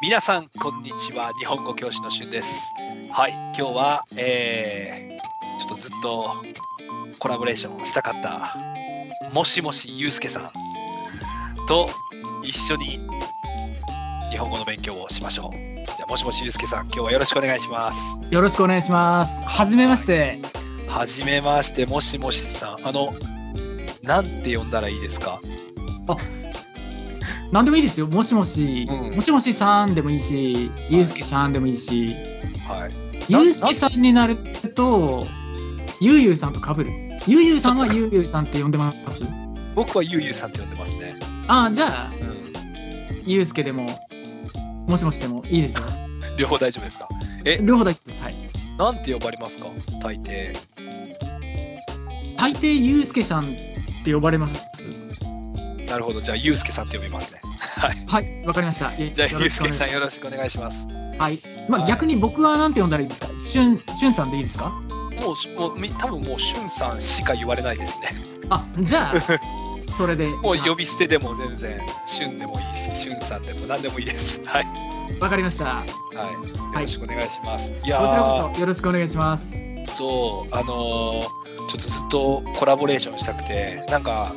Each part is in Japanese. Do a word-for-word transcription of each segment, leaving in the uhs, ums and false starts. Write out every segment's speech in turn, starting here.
皆さんこんにちは。日本語教師のしゅんです。はい、今日は、えー、ちょっとずっとコラボレーションしたかったもしもしゆうすけさんと一緒に日本語の勉強をしましょう。じゃあもしもしゆうすけさん、今日はよろしくお願いします。 よろしくお願いします。はじめまして。 はじめまして。もしもしさん、あのなんて呼んだらいいですか？ あ、なんでもいいですよ。もしもし、うん、もしもしさんでもいいし、ゆうすけさんでもいいし、 はい、 ゆうすけさんになるとゆうゆうさんと被る。ゆうゆうさんはゆうゆうさんって呼んでます？ 僕はゆうゆうさんって呼んでますね。 ああ、じゃあ、うん、ゆうすけでももしもしでもいいですよ。 両方大丈夫ですか？ え、両方大丈夫です。はい。 なんて呼ばれますか？大抵大抵ゆうすけさんって呼ばれます。 なるほど。じゃあゆうすけさんって呼びますね。はい。 はい、わかりました。 じゃあゆうすけさんよろしくお願いします。 はい。まあ、はい、逆に僕はなんて呼んだらいいですか？しゅん、しゅんさんでいいですか？ もう、もう多分もうしゅんさんしか言われないですね。 あ、じゃあそれでもう呼び捨てでも全然しゅんでもいいし、しゅんさんでも何でもいいです。はい。 わかりました。 はい。よろしくお願いします。はい、いやこちらこそよろしくお願いします。 そう、あのー、ちょっとずっとコラボレーションしたくて、なんか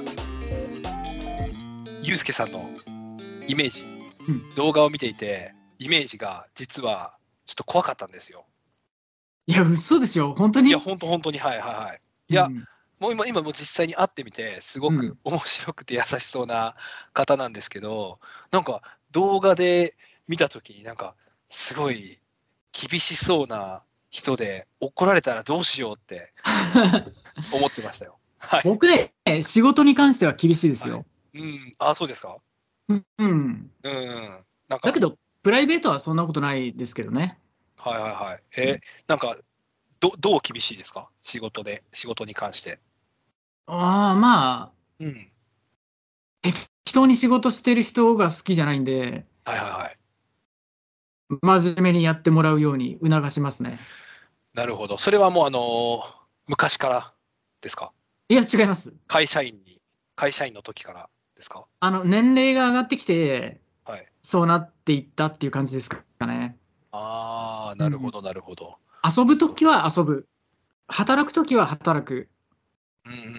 ゆうすけさんのイメージ、うん、動画を見ていてイメージが実はちょっと怖かったんですよ。 いや嘘でしょ、本当に？ いや本当本当に、はいはいはい。いや、うん、もう今今もう実際に会ってみてすごく面白くて優しそうな方なんですけど、うん、なんか動画で見た時になんかすごい厳しそうな人で怒られたらどうしようって思ってましたよ。はい、 僕ね、仕事に関しては厳しいですよ。 はい、うん、あ、そうですか。 うん、うん、うん、 なんかだけどプライベートはそんなことないですけどね。 はいはいはい。えー、なんかどどう厳しいですか？仕事で仕事に関して。 ああ、まあ、うん、適当に仕事してる人が好きじゃないんで、 はいはいはい。 真面目にやってもらうように促しますね。 なるほど。それはもうあのー、昔からですか？ いや違います。 会社員に会社員の時からですか？ あの年齢が上がってきて、 はい、 そうなっていったっていう感じですかね。 ああ、なるほどなるほど。 うん、遊ぶ時は遊ぶ、働く時は働く。 うんうんうん。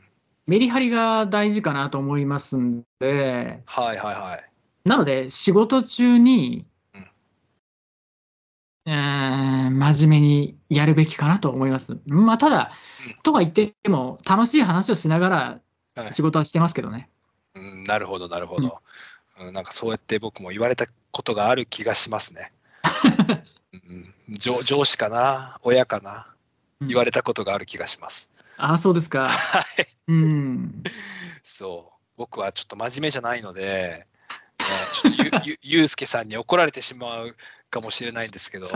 メリハリが大事かなと思いますんで。 はいはいはい。 なので仕事中に、うん、えー、真面目にやるべきかなと思います。まあただ、うん、とは言っても楽しい話をしながら仕事はしてますけどね。 はい、うん、なるほどなるほど、うん、なんかそうやって僕も言われたことがある気がしますね。うん、上, 上司かな親かな、言われたことがある気がします。 うん、ああそうですか。 はい、 うん、 そう僕はちょっと真面目じゃないので、ね、ちょっと ゆ, ゆ, ゆうすけさんに怒られてしまうかもしれないんですけど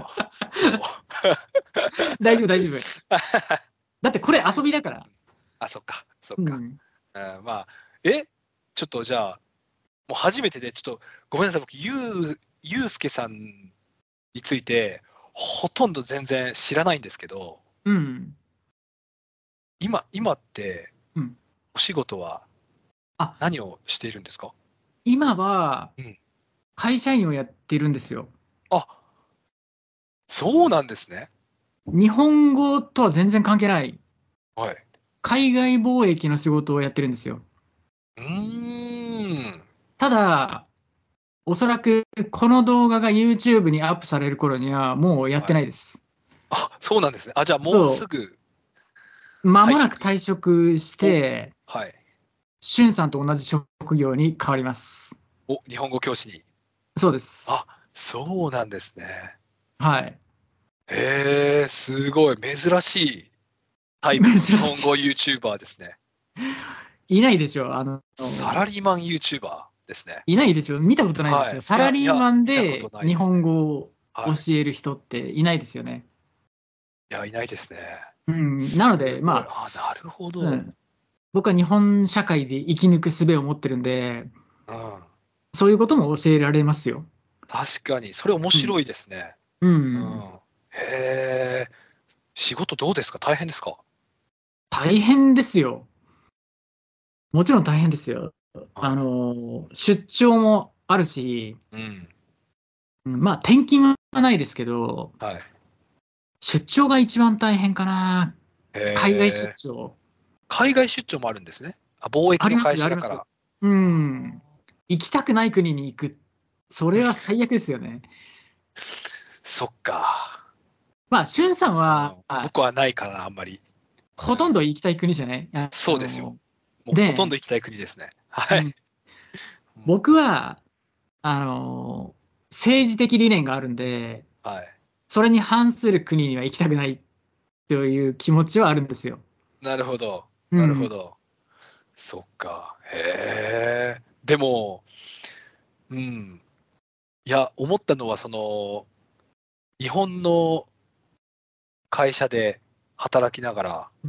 大丈夫大丈夫だってこれ遊びだから。 あ、そっかそっか、うんうん、まあえちょっとじゃあもう初めてでちょっとごめんなさい、僕ゆうゆうすけさんについてほとんど全然知らないんですけど、 うん、 今今って、うん、お仕事は何をしているんですか？ 今は会社員をやってるんですよ。 うん、あ、そうなんですね。 日本語とは全然関係ない、 はい、 海外貿易の仕事をやってるんですよ。 うーん、 ただおそらくこの動画が YouTube にアップされる頃にはもうやってないです。 はい、あ、そうなんですね。あ、じゃあもうすぐ間もなく退職して、 はい、 しゅんさんと同じ職業に変わります。 お、日本語教師に。 そうです。 あ、そうなんですね。 はい。 へえ、すごい珍しいタイプの日本語 YouTuber ですね。 いないでしょ、あのサラリーマン YouTuber ですね。 いないでしょ、見たことないですよ、はい、サラリーマンで日本語を教える人っていないですよね。 いや、いないですね。 うん、なので、まあ、 あ、なるほど、うん、 僕は日本社会で生き抜く術を持ってるんで、うん、そういうことも教えられますよ。 確かに、それ面白いですね。 うん。うんうん、へえ、仕事どうですか？大変ですか？ 大変ですよ。もちろん大変ですよ。あの出張もあるし、うん、 うんまあ、転勤はないですけど、 はい。 出張が一番大変かな。 へー海外出張。 海外出張もあるんですね。あ、貿易のあります、あります。 会社だから。 うん。行きたくない国に行く。それは最悪ですよね。 そっか。 まあ、しゅんさんは、 うん、僕はないかな、あんまり。 ほとんど行きたい国じゃないあそうですよ。 のもうでほとんど行きたい国ですね。はい。 うん僕は、あの、政治的理念があるんで、 はい。 それに反する国には行きたくないという気持ちはあるんですよ。 なるほど。 うんなるほど。そっか。へえ。でも、うん。いや、思ったのは、その、日本の会社で働きながら、 うん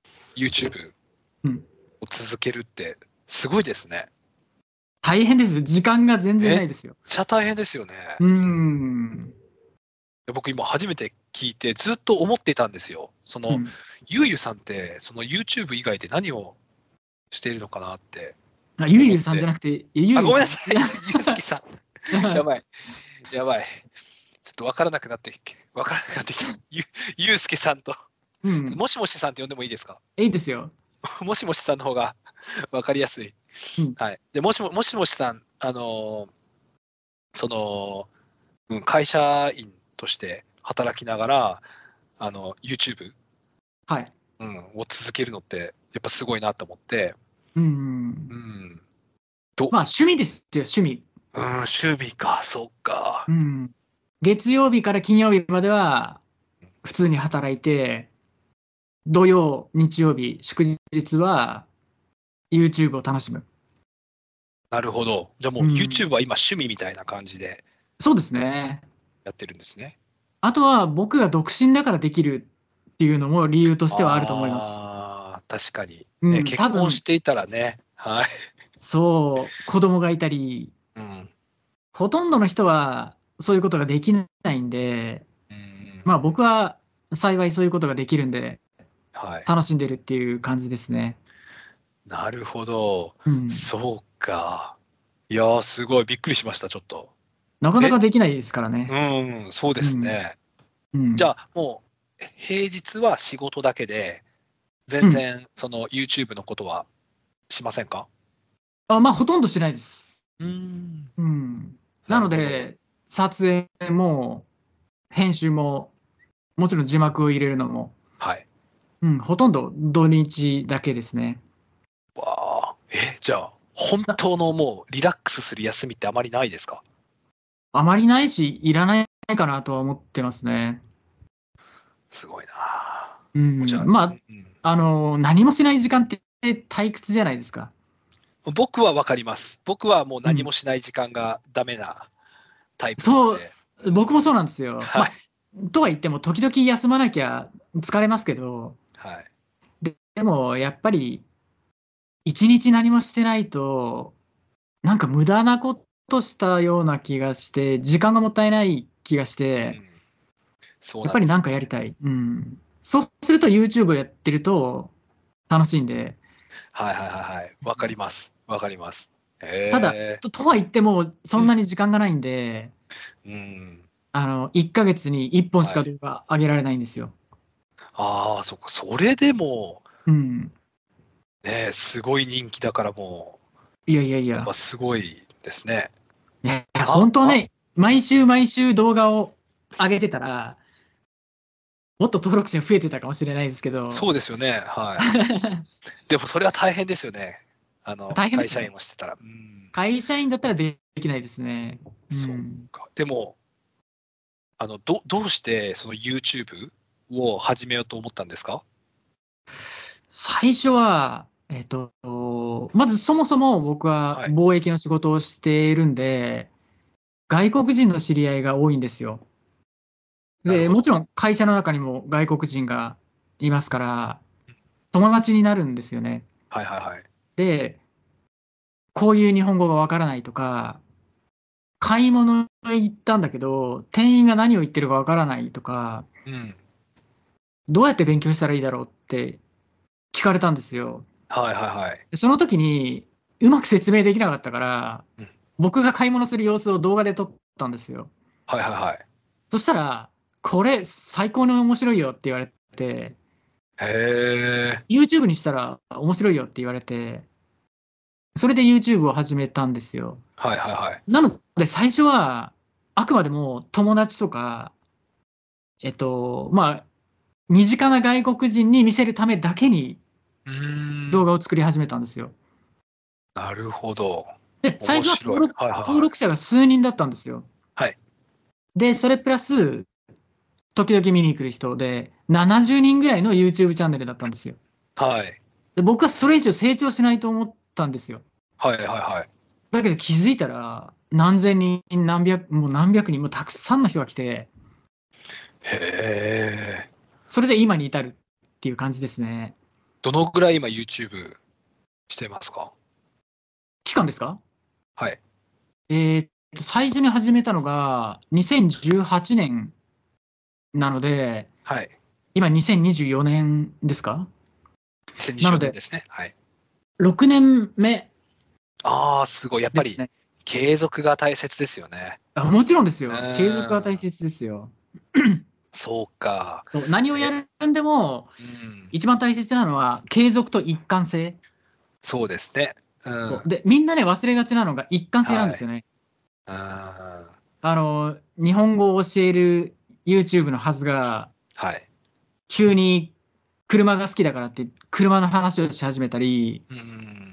YouTube うんを続けるって、すごいですね。 大変ですよ。時間が全然めっないですよ。 ちゃ大変ですよね。 うーん。 僕今初めて聞いてずっと思っていたんですよ。その、 うんゆうゆさんってその YouTube 以外で何をしているのかなってあゆうゆうさんじゃなくて、ゆうゆうあ、ごめんなささい、ゆうすけさん。やばい、やばい。ちょっと分からなくなって、分からなくなってきた。ゆゆうすけさんと、 ん。うん。 もしもしさんって呼んでもいいですか？ いいですよ。 もしもしさんの方が分かりやすい。 うんはい。で、もしももしもしさん、あのーその、うん、会社員として働きながら、あの、YouTube、 はい。 うん、を続けるのって、やっぱすごいなと思って、 うん。 うん。ど、 まあ、趣味ですよ、趣味。 うん、趣味か、そっか。 うん。月曜日から金曜日までは普通に働いて、土曜、日曜日、祝日は YouTube を楽しむ。 なるほど。じゃあもううん YouTube は今趣味みたいな感じでそうですね。 やってるんですね。 あとは僕が独身だからできるっていうのも理由としてはあると思います。 ああ、確かに。ね、 うん、 結多分、 婚していたらね。はい。 そう、子供がいたり、 うん。 ほとんどの人はそういうことができないんで、 うんまあ僕は幸いそういうことができるんで、 はい。 楽しんでるっていう感じですね。 なるほど。 うん。 そうか。いやー、すごい。びっくりしました、ちょっと。 なかなかできないですからね。 うん、そうですね。 うん。 じゃあ、もう、平日は仕事だけで、全然、その YouTube のことはしませんか？ あ、まあほとんどしないです。 うん。 うん。なのなるで、撮影も編集も、もちろん字幕を入れるのも、 はい。 うん、ほとんど土日だけですね。 わあ、え、じゃあ、本当のもうリラックスする休みってあまりないですか？ あまりないし、いらないかなとは思ってますね。 すごいな。 うん。 じゃあ、 まあ、 うんあの、何もしない時間って退屈じゃないですか。 僕は分かります。僕はもう何もしない時間がダメなタイプなので。 僕もそうなんですよ。 はい。 まあ、とは言っても、時々休まなきゃ疲れますけど、 はい。 で、でもやっぱり、一日何もしてないと、なんか無駄なことしたような気がして、時間がもったいない気がしうて、 ん、そうなんですよね。 やっぱりなんかやりたい。うん。そうすると YouTube をやってると楽しいんで、 はいはいはいはい。わかります。わかります。 ただ、 へえ。 と、とは言っても、そんなに時間がないんで、 うん。 あの、いっかげつにいっぽんしかはい。 動画上げられないんですよ。 ああ、そっか。それでも、 うん。 ね、すごい人気だからもいやいやいうややっぱ、すごいですね。 いやあ、 本当あ、 ね、毎週毎週動画を上げてたら、もっと登録者増えてたかもしれないですけど、 そうですよね。はい。でもそれは大変ですよね。あの、会社大変ですね。 員をしてたら。うん。 会社員だったらできないですね。うそっん。 か。でも、あの、ど、どうしてその YouTube を始めようと思ったんですか？ 最初は、えっと、まずそもそも僕ははい。 貿易の仕事をしているんで、外国人の知り合いが多いんですよ。で、 なるほど。 もちろん会社の中にも外国人がいますから、友達になるんですよね。 はいはいはい。 で、こういう日本語がわからないとか、買い物行ったんだけど、店員が何を言ってるかわからないとか、 うん。 どうやって勉強したらいいだろうって聞かれたんですよ。 はいはいはい。 でその時に、うまく説明できなかったから、 うん。 僕が買い物する様子を動画で撮ったんですよ。 はいはいはい。 そしたら、これ最高に面白いよって言われて、 へえ。 YouTube にしたら面白いよって言われて、それで YouTube を始めたんですよ。 はいはいはい。 なので、最初は、あくまでも友達とか、えっと、まあ、身近な外国人に見せるためだけにうーん。 動画を作り始めたんですよ。 なるほど。 で、最初は面白い。 登録はいはいはい。 登録者が数人だったんですよ。 はい。 で、それプラス、時々見に来る人で、ななじゅうにんぐらいの YouTube チャンネルだったんですよ。 はい。 で、僕はそれ以上成長しないと思ったんですよ。 はいはいはい。 だけど気づいたら、何千人、何百、もう何百人、もうたくさんの人が来て、 へえ。 それで今に至るっていう感じですね。 どのぐらい今 YouTube してますか？ 期間ですか？ はい。 えーっと、最初に始めたのがにせんじゅうはちねんなので、 はい。 今にせんにじゅうよねんですか？ 2024 なので、 年ですね。はい。 ろくねんめああ、すごい。やっぱりですね。 継続が大切ですよね。 あ、もちろんですうよ。継続は大ーん。 切ですよ。 そうか。 そう何をやえ、 るんでも、 うん。 一番大切なのは継続と一貫性。 そうですね。うん。 そうで、みんなね、忘れがちなのが一貫性なんはい。 ですよね。 あー、 あの、日本語を教える YouTube のはずが、 はい。 急に車が好きだからって、車の話をし始めたり、 うん。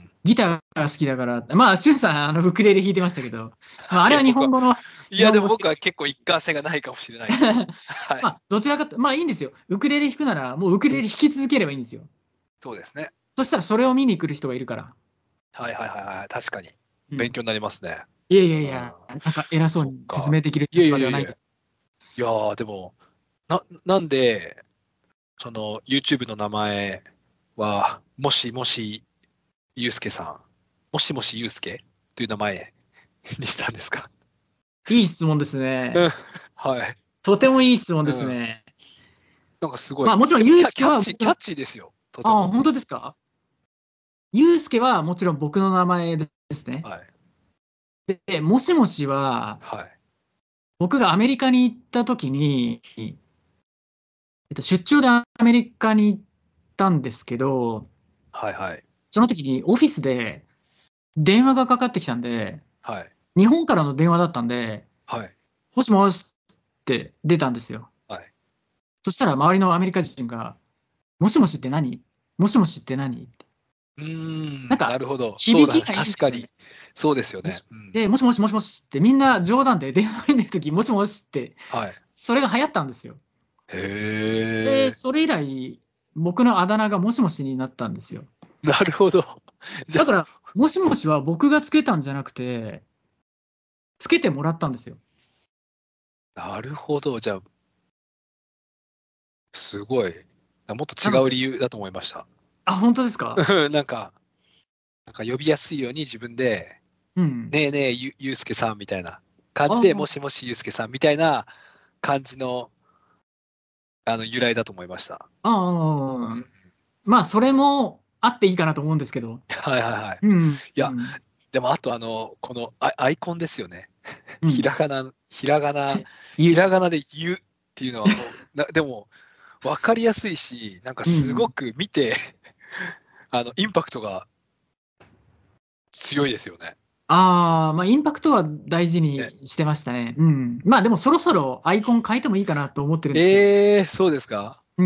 ギターが好きだから、まあ、シュンさん、あの、ウクレレ弾いてましたけど、まあ、あいや、 れは日僕は、 本語の、 いや、で日本語を教える。 も僕は結構一貫性がないかもしれないです。はまい。 あ、どちらかと、まあいいんですよ。ウクレレ弾くなら、もうウクレレ弾き続ければいいんですよ。 そうですね。 そしたらそれを見に来る人がいるから。 はいはいはいはい。確かに。 うん。 勉強になりますね。 いやいやいうん。 や、なんか偉そうそっに説か。 明できるいやい立やいやいや。い場ではないです。 やー、でも、な、なんで、その YouTube の名前は、もしもしゆうすけさん、もしもしゆうすけという名前にしたんですか？ いい質問ですうん。 ね。 はい。 とてもいい質問ですうん。 ね。 なんかすごい、 まあもちろん、 でもキャ、 ユースケキャッチー、 は僕の、 キャッチーですよ。とてああ、 も。 本当ですか？ユースケはもちろん僕の名前ですね。 はい。 で、もしもしは、 はい。 僕がアメリカに行った時に、えっと、出張でアメリカに行ったんですけど、 はいはい。 その時にオフィスで電話がかかってきたんで、 はい。 日本からの電話だったんで、 はい。 もしもしって出たんですよ。 はい。 そしたら周りのアメリカ人が、もしもしって何？もしもしって何って。 うーん、ななんか、 るほど。そうだね。 響きがいいんですよね。 確かに。そうですよもしね。うん。 で、もしもしもしもしって、みんな冗談で電話に出るとき、もしもしって、 はい。 それが流行ったんですよ。で、 へえ。 それ以来、僕のあだ名がもしもしになったんですよ。 なるほど。じゃあ、 だから、もしもしは僕がつけたんじゃなくて、つけてもらったんですよ。 なるほど。じゃあ、すごい。もっとなので、 違う理由だと思いました。 あ、本当ですか？ なんか、なんか呼びやすいように自分で、 うん。 ねえねえゆ、ゆうすけさんみたいな感じで、もあしもしゆうすけさんみたいな感じの、あの由来だと思いました。 あ、 うん、 ああ、まあ、それもあっていいかなと思うんですけど。 はいはいはい。 うん、 いや、 うん、 でもあとあの、このアイアイコンですよね。 うん。 ひらがな、ひらがな、ひゆ、 らがなで言うっていうのはもう、なでも分かりやすいし、なんかうん。 すごく見て、あのインパクトが強いですよね。 ああ、まあ、インパクトは大事ね、 にしてましたね。うん。まあ、でもそろそろアイコン変えてもいいかなと思ってるんですけど。 えー、そうですか。 うん。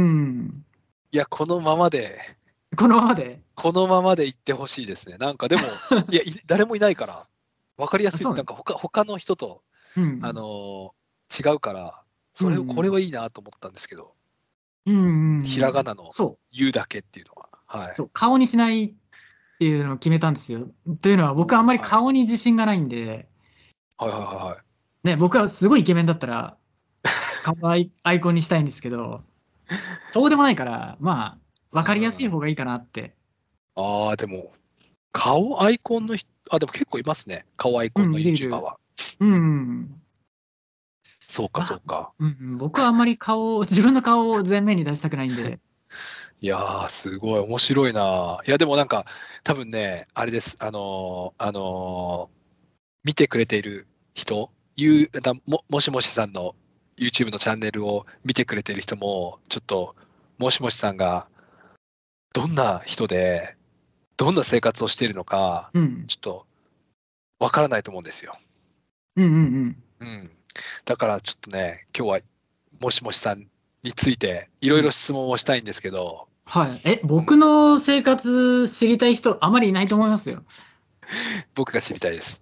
いや、このままで、 このままで。 このままでいってほしいですね。なんかでも、いや、い誰もいないから、分かりやあ、 すい。 そうね。 なんか他、他の人と、あうん。 のー違うから、それを、これうん。 はいいなと思ったんですけど、 うん。うんひらうん。 がなのそう。 言うだけっていうのは。はい。 そう。顔にしないっていうのを決めたんですよ。というのは、僕はあんまりはい。 顔に自信がないんで、 はいはいはいはい。 ね、僕はすごいイケメンだったら、顔アイ、アイコンにしたいんですけど、そうでもないから、まあ、わかりやすいうん。 方がいいかなって。 ああ、でも、顔アイコンの人、あ、でも結構いますね。顔アイコンのうん、いるい YouTuber る。 は。 うん。 そうか、 まあ、 そうか。 うんうん、僕はあんまり顔を、自分の顔を前面に出したくないんで。 いやー、すごい面白いな。いや、でもなんか、多分ね、あれです。あのーあのー見てくれている人、 ゆうだももしもしさんの YouTube のチャンネルを見てくれてる人も、ちょっともしもしさんがどんな人で、どんな生活をしているのか、 うん。 ちょっとわからないと思うんですよ。 うんうんうん。 うん。だからちょっとね、今日はもしもしさんについていろいろ質問をしたいんですけど、 はい。え、僕の生活知りたい人あまりいないと思いますよ。 僕が知りたいです。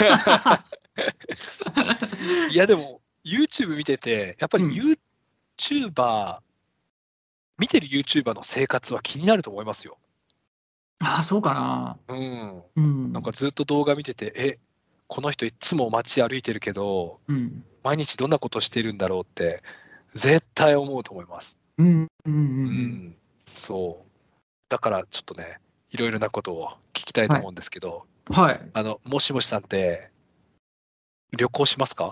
いやでも YouTube 見てて、やっぱりうん YouTuber、見てる YouTuber の生活は気になると思いますよ。 ああ、そうかな。 うん。 うん。 なんかずっと動画見てて、え、この人いつも街歩いてるけど、 うん。 毎日どんなことしてるんだろうって、絶対思うと思います。 うん。うん。う。 うんん。そう。だからちょっとね、いろいろなことを聞きたいと思うんですけど、 はい。 あの、もしもしさんって旅行しますか？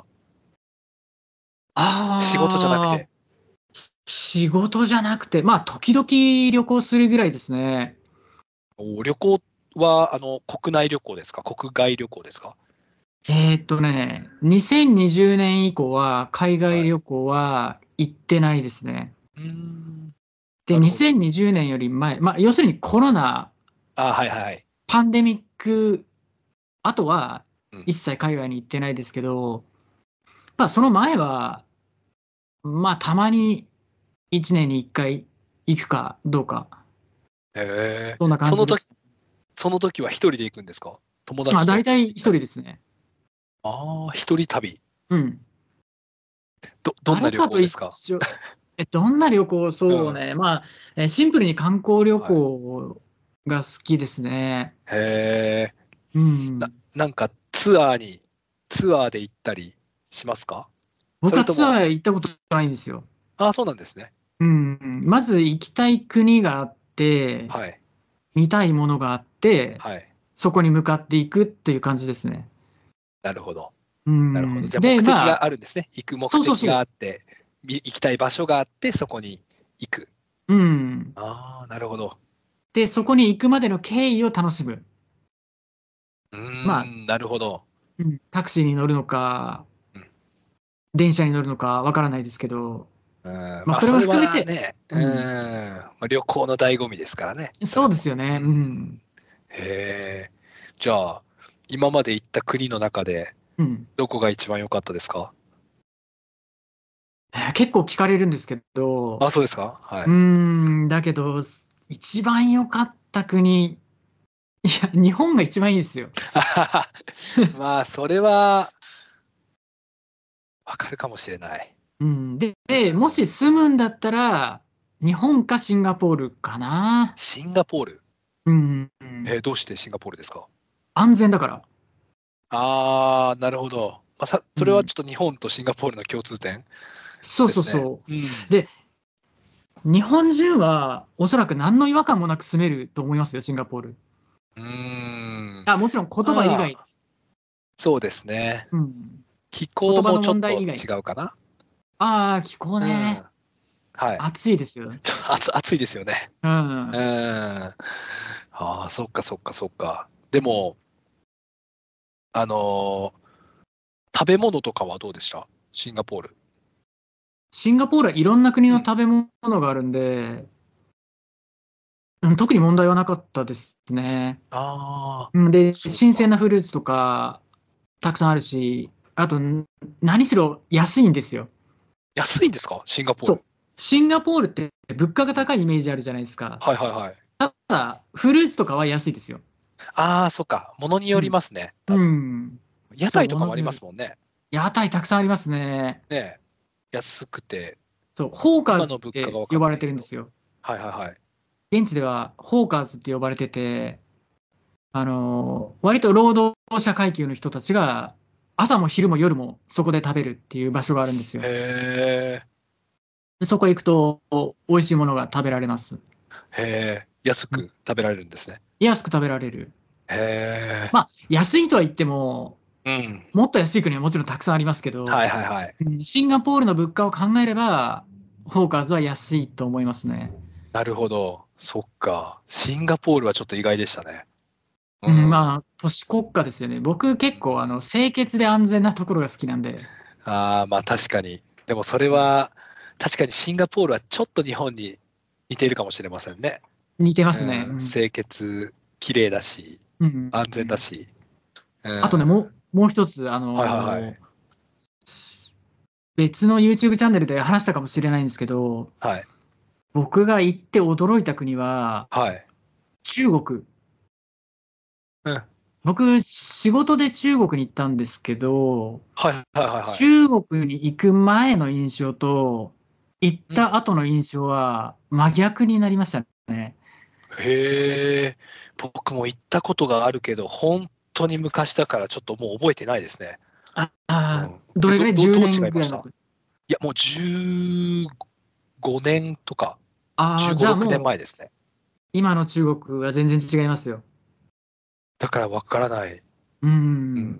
ああ。 仕事じゃなくて。 仕事じゃなくて、まあ、時々旅行するぐらいですね。 お旅行はあの国内旅行ですか？国外旅行ですか？ えーっとね、にせんにじゅうねん以降は海外はい。 旅行は行ってないですね。 うーん。 で、 なるほど。 にせんにじゅうねんより前、まあ、要するにコロナ、 あ、はいはいはい。 パンデミック、あとはうん。 一切海外に行ってないですけど、まあ、その前は、まあ、たまにいちねんにいっかい行くかどうか、 へえ。 そんな感その時、 じです。 その時は一人で行くんですか？友まあ、 達と。 大体一人ですね。 ああ、一人旅。 うん。 ど、どんな誰かと一旅行ですか？ 緒、え、どんな旅行、そうね、まあ、えシンプルに観光旅はい。 行が好きですね。 へえ。 うな、 ん。 なんかツアーに、ツアーで行ったりしますか？そ僕はれとも、 ツアー行ったことないんですよ。 ああ、そうなんですね。 うん。まず行きたい国があって、 はい。 見たいものがあって、 はい。 そこに向かっていくっていう感じですね。 なるほど。 うなるほど。 ん。 じゃあ目で、 的まあ、 があるんですね。行く目的そうそうそがあって、み行きたい場所があって、そこに行く。 う。うん。 ああ、なるほど。 で、そこに行くまでの経緯を楽しむ。 うまあ、 ーん、なるほど。 うん、タクシーに乗るのか、 うん。 電車に乗るのかわからないですけど、 うん、 まあ、それもまあそれ含めて、 はね、ううん、 ん、まあ、旅行の醍醐味ですからね、そそうれも。 ですよね。ううん。 ん。 へえ。じゃあ、今まで行った国の中で、 うん。 どこが一番良かったですか？ えー結構聞かれるんですけど、 あ、そうですか？はうーい。 ん、だけど、一番良かった国、いや、日本が一番いいですよ。 まあ、それはわかるかもしれない。 うん、で、 うん。 でもし住むんだったら、日本かシンガポールかな。 シンガポール。 うん、うん、 えーどうしてシンガポールですか？ 安全だから。 ああ、なるほど。まあ、さそれはうん、 ちょっと日本とシンガポールの共通点そうですね。 そうそうん。 う。で、日本人はおそらく何の違和感もなく住めると思いますよ、シンガポール。 うーん。 あ、もちろん言葉以外、 まあ、そうですね。 うん、 気言葉の候もちょっと問題以外。 違うかな。 ああ、気候うん。 ね。 はい。 暑いですよ。 ちょっと暑暑いですよね。 ううん。 ん。 ああ、そっかそっかそっか。でも、あのー食べ物とかはどうでした？シンガポール。 シンガポールはいろんな国うん。 の食べ物があるんで、うん、特に問題はなかったですね。 ああ、 うんで、 そうか。 新鮮なフルーツとかたくさんあるし、あと、ん何しろ安いんですよ。 安いんですか？シンガポーそう。 ル。 シンガポールって物価がうん。 高いイメージあるじゃないですか。 はいはいはい。 ただ、フルーツとかは安いですよ。 ああ、そっか。ものによりうん。 ますね、多う分。 ん。 屋そう、 台とかもありものによる。 ますもんね。 屋台たくさんありますね。 ねえ。安くて、 そう、ホーカーズっ今の物価が分かて呼ばれんないけど。 てるんですよ。 はいはいはい。 現地ではホーカーズって呼ばれてて、あのー割と労働者階級の人たちが朝も昼も夜もそこで食べるっていう場所があるんですよ。 へえ、 でそこへ行くと美味しいものが食べられます。 へえ、安うんく食べられるんですね。 安く食べられる。 へまあ、安いとは言っても、 え、うん。 もっと安い国はもちろんたくさんありますけど、 はいはいはい。 うんシンガポールの物価を考えれば、ホーカーズは安いと思いますね。 なるほど。そっか。シンガポールはちょっと意外でしたね。 うん、まあ、都市国家ですよね。僕結構、あの、清潔で安全なところが好きなんで。 ああ、まあ確かに。でもそれは、確かにシンガポールはちょっと日本に似ているかもしれませんね。 似てますね。 うん、 うん。 清潔、綺麗だし、 うん安全だし。うん、 あとね、もう、もう一つ、あはいはいはのーい。 別の YouTube チャンネルで話したかもしれないんですけど、 はい。 僕が行って驚いた国ははい。 中国。 うん。はい僕、仕事で中国に行ったんですけど、 はいはいはい。 中国に行く前の印象と、行っうん。 た後の印象は真逆になりましたね。 へえ、僕も行ったことがあるけど、本当に昔だからちょっともう覚えてないですね。 ああ、 うん。え、ど、 どれぐらいど、 ?じゅうどう年違いました？ ぐらいの。 いや、もうじゅうごねんとか、 ああ、じじゅうご、6年ゃあもう、 前ですね。 今の中国は全然違いますよ。 だからわからない。 うん。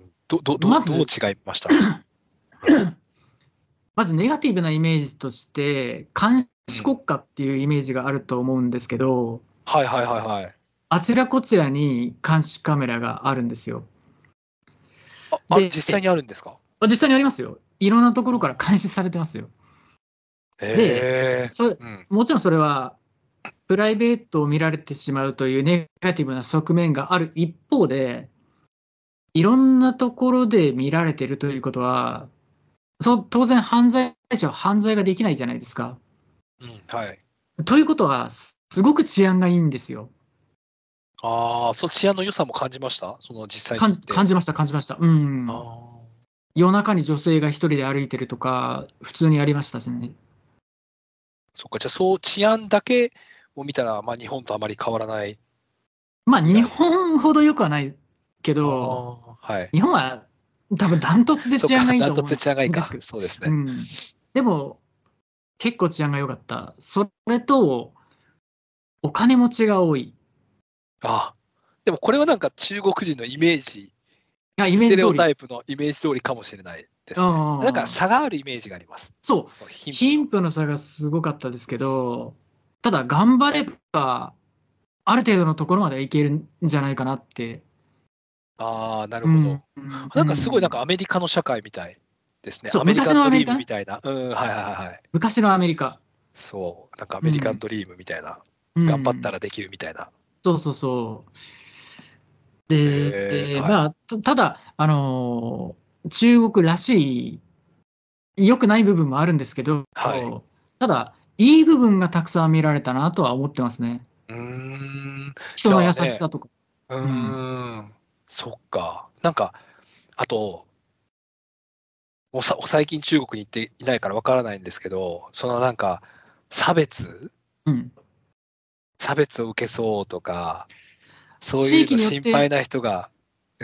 うん。ど、ど、ど、どうまず、 違いました？うん。 まずネガティブなイメージとして、監視うん。 国家っていうイメージがあると思うんですけど、 はいはいはいはい。 あちらこちらに監視カメラがあるんですよ。 あ、あ、 で、 実際にあるんですか？ 実際にありますよ。いろんなところから監視されてますよ。で、 へえ。 それ、 うん。 もちろんそれは、プライベートを見られてしまうというネガティブな側面がある一方で、いろんなところで見られているということは、そう当然犯罪者は犯罪ができないじゃないですか。 うん。はい。 ということは、すすごく治安がいいんですよ。 ああ、その治安の良さも感じました？その実際に感じ行って。 感じました、感じました。うあん。 あ。 夜中に女性が一人で歩いてるとか、普通にありましたしね。 そっか、じゃあそう治安だけを見たら、まあ日本とあまり変わらないまあ、日ぐらい。 本ほど良くはないけあど、 あ、はい。 日本は多分ダントツでそっか、 治安がいいダントツでと思う治安がいいか。 んですけど、 そうですね。 うん。でも、結構治安が良かった。それと、お金持ちが多い。いああ。でもこれはなんか中国人のイメージ、 や、イステレメージ通り。 オタイプのイメージ通りかもしれないでうすね。なんかん。 差があるイメージがあります。 そう。 その貧富の。 貧富の差がすごかったですけど、ただ頑張れば、ある程度のところまではいけるんじゃないかなって。 ああ、なるうん。 ほど。 うんうなんかすごいなんかんアメリカの社会みたいですね。 そう、 アメリ昔カンドリーのアメリカね。 ムみたいな。うん、はいはいはいはい。 昔のアメリカ。 そう、なんかアメリカンうん。 ドリームみたいな。 う頑張ったん。 らできるみたいな。 そうそうそう。で、 へえ、はい。 まあ、たただ、あのー中国らしい、良くない部分もあるんですけど、 はい。 ただ、いい部分がたくさん見られたなとは思ってますね。 うーん。じ人の優しゃあね、 さとか。 ううん。 ーん。そっか。なんか、あと、もうさ最近中国に行っていないからわからないんですけど、そのなんか、差別うん。 差別を受けそうとか、そう地域いうのによって、 心配な人が、うん。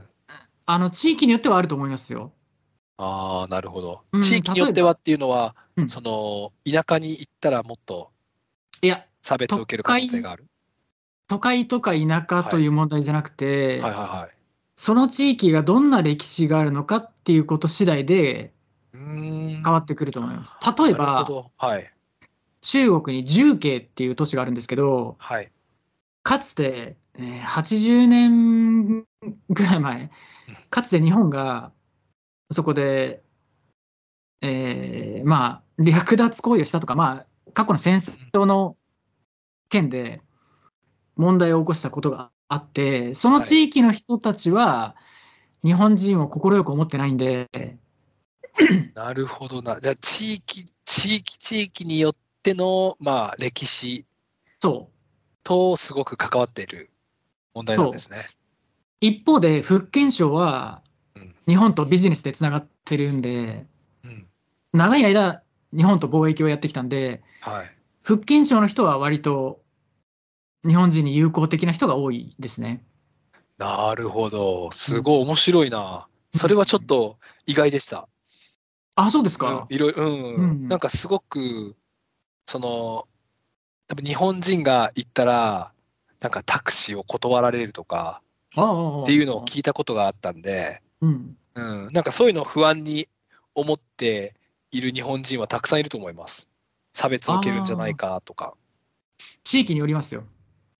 あの、地域によってはあると思いますよ。 ああ、なるほど。 うん、 地域によっては例えば、 っていうのは、 うん。 その、田舎に行ったらもっといや、 差別を都受ける可能性会、 がある。 都会とか田舎はい。 という問題じゃなくて、 はいはいはい。 その地域がどんな歴史があるのかっていうこと次第でうーん。 変わってくると思います。例えなるほば、 ど。はい。 中国に重慶っていう都市があるんですけど、 はい。 かつて、えーはちじゅうねんぐらい前、 うんかつて日本がそこで、えーまあ、略奪行為をしたとか、まあ、過去の戦争の件で問題を起こしたことがあって、そのはい。 地域の人たちは日本人を快く思ってないんで、 なるほどな。じゃあ、地域、地域、地域によっての、まあ、歴史そう、 とすごく関わっている問題なんでそう。 すね。 一方で、福建省はうん。 日本とビジネスでつながってるんで、 うん。 長い間、日本と貿易をやってきたんで、 はい。 福建省の人は割と日本人に友好的な人が多いですね。 なるほど。 うん。 すごい面白いな。それはちょっうん、 と意外でした。 あ、そうですうん、 か。 いろいろ、うん。なんうん。 かすごく、その、多分日本人が行ったら、なんかタクシーを断られるとかあっていうのをあ、 聞いたことがあったんで、 うん。 うん、なんかそういうのを不安に思っている日本人はたくさんいると思います。差別を受けるんじゃないああ、 かとか。 地域によりますよ。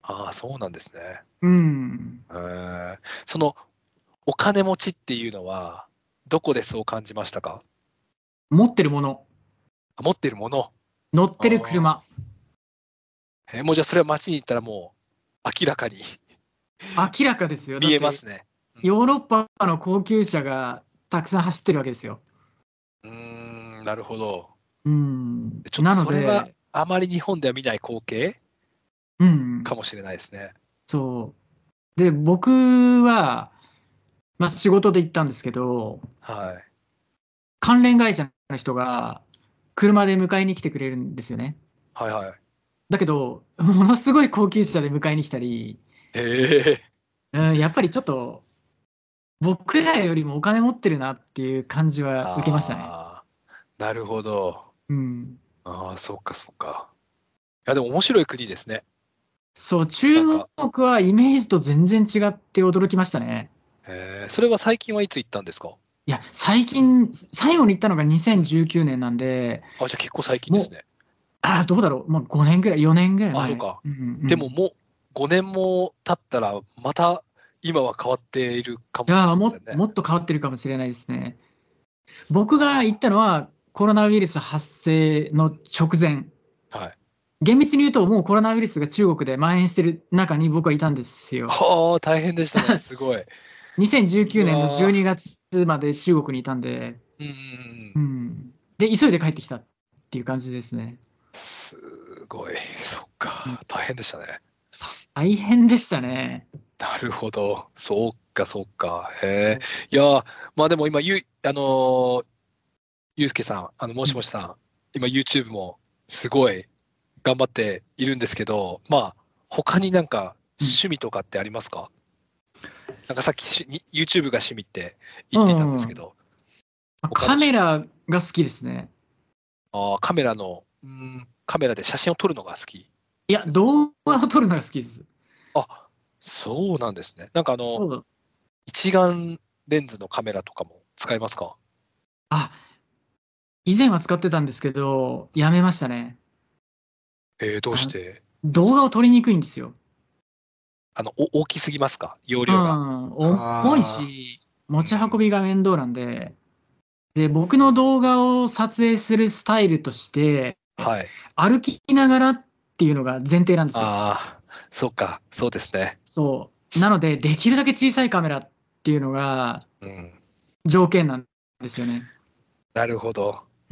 ああ、そうなんですね。 うん。 えーそのお金持ちっていうのは、どこでそう感じましたか？ 持ってるもの、 あ持ってるもの。 乗ってるあ車、 ーえーもうじゃあそれは街に行ったらもう明らかに明らかですよ。だ見ってえますね。 ヨーロッパの高級車がたくさん走ってるわけですよ。 うん、うーん、なるほど。 うん。 ちょっとなのそれはで、 あまり日本では見ない光景うんかもしれないですね。 そう。で、僕は、まあ、仕事で行ったんですけど、 はい。 関連会社の人が車で迎えに来てくれるんですよね。 はいはい。 だけど、ものすごい高級車で迎えに来たり、 へえ。 うん、やっぱりちょっと僕らよりもお金持ってるなっていう感じは受けましたね。 ああ、なるほど。 うん。 ああ、そっかそっか。いや、でも面白い国ですね。 そう、中なんか、 国はイメージと全然違って驚きましたね。 へえ、それは最近はいつ行ったんですか？ いや、最近、最後に行ったのがにせんじゅうきゅうねんなんで、 あ、じゃあ結構最近でもう、 すね。 ああ、どうだろう、もうごねんぐらい、よねんぐらいあ、そう前。 か。 うんうん。 でももうごねんも経ったら、また今は変わっているかもしいやー、も、 れませんね。 もっと変わってるかもしれないですね。僕が行ったのはコロナウイルス発生の直前。 はい。 厳密に言うと、もうコロナウイルスが中国で蔓延してる中に僕はいたんですよ。 はあ、大変でしたね。すごい。 2019 う年の12 わ月まで中国にいたんで、 ーうんうんうん。 うん。で、急いで帰ってきたっていう感じですね。 すごい。そっうん、 か。大変でしたね。 大変でしたね。 なるほど。そうか、そうか。へえ。いや、まあでも今、ゆ、あのーゆうすけさん、あの、もうん、 しもしさん、今 YouTube もすごい頑張っているんですけど、まあ、他になんかうん、 趣味とかってありますか？なんかさっきしに YouTube が趣味って言っていたんうんうん、 ですけど、他のカメ趣味、 ラが好きですね。 あーカメラの、うーん、カメラで写真を撮るのが好きいや、 ですか？ 動画を撮るのが好きです。 あ、そうなんですね。なんかあの、 そう。 一眼レンズのカメラとかも使いますか？ あ、以前は使ってたんですけど、やめましたね。 えー、どうしあ、 てですか？ 動画を撮りにくいんですよ。 あの、お大きすぎますか？容う量が。 ん、重いあし、 あ、う持ち運ん。 びが面倒なんで、で、僕の動画を撮影するスタイルとして、 はい。 歩きながらっていうのが前提なんですよ。 ああ、そうか、そうですね。 そう。なので、できるだけ小さいカメラっていうのがうん。 条件なんですよね。 なるほど。 うん。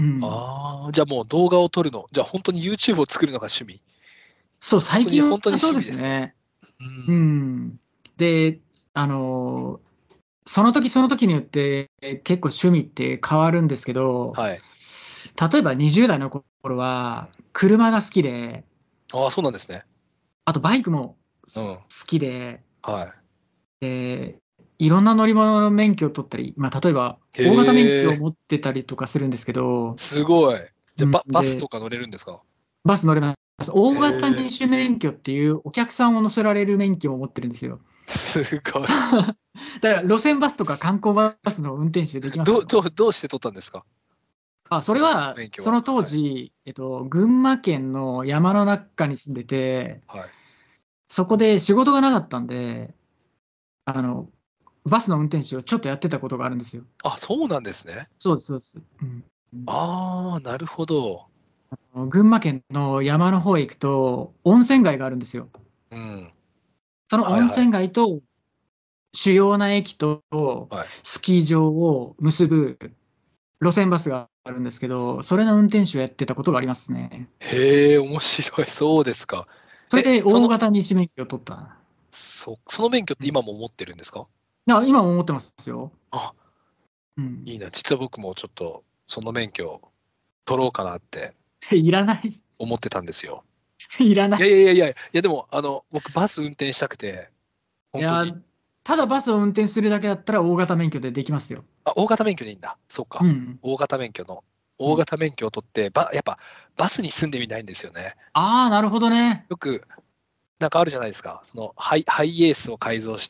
ああ、じゃあもう動画を撮るの、じゃあ本当に YouTube を作るのが趣味。 そう、 本当に、 最近本当にはそうで趣味ですね。 すね。 ううん。 ん。で、あのーその時その時によって結構趣味って変わるんですけど、 はい。 例えばにじゅう代の頃は車が好きで、 ああ、そうなんですね。 あとバイクもうん。 好きで、 はで、いろんな乗り物の免許を取ったり、まあ、例えばい。 大型免へえ、 許を持ってたりとかするんですけど、 すごい。じゃあうんバ、バスとで、 か乗れるんですか？ バス乗れます。大へ型え、 二種免許っていうお客さんを乗せられる免許を持ってるんですよ。 すごい。 だから路線バスとか観光バスの運転手できますどう、 よ。 どう、どうして取ったんですか？ あ、そそのれは、 免許は。 その当はい。 時、えっと、群馬県の山の中に住んでて、 はい。 そこで仕事がなかったんで、あの、バスの運転手をちょっとやってたことがあるんですよ。 あ、そうなんですね。 そうです、そうです。うんああ、なるほど。 うん、群馬県の山の方へ行くと、温泉街があるんですよ。 うん。 その温はいはい。 泉街と主要な駅とはい。 スキー場を結ぶ路線バスがあるんですけど、それの運転手をやってたことがありますね。 へえ、面白い。そうですか。え、 それでその、 大型二種免許を取った。 そ、その免許っうん、 て今も持ってるんですか？ あ、今も持ってますよ。 あ、 うん、 いいな。実は僕もちょっと、その免許を取ろうかなっていらない。 思ってたんですよ。 いらない。 いやいやいやいや、いやでも、あの、僕バス運転したくて、 いや、 本当に、 ただバスを運転するだけだったら大型免許でできますよ。 あ、大型免許でいいんだ。そうか。 うん。 大型免許の、 うん、 大型免許を取って、ば、やっぱ、バスに住んでみたいんですよね。 ああ、なるほどね。 よく、なんかあるじゃないですか。その、ハイ、ハイエースを改造して、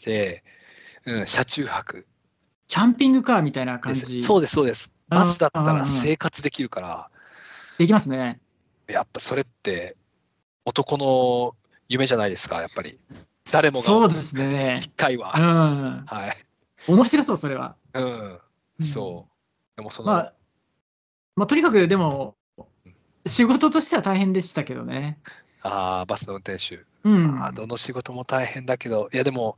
うん、車中泊キャンピングカーみたいなです。 感じ。 そうです、そうです。バスうんだったらうんうん、 生活できるから、 できますね。 やっぱそれって男の夢じゃないですか、やっぱり。誰もがそうですね。 一回は。 うん。 はい。 面白そう、それは。 うん。 うんそう。でもその、 まあ、まあ、とにかくでも、仕事としては大変でしたけどね。 ああ、バスの運転手。 うん。 まあ、どの仕事も大変だけど、いやでも、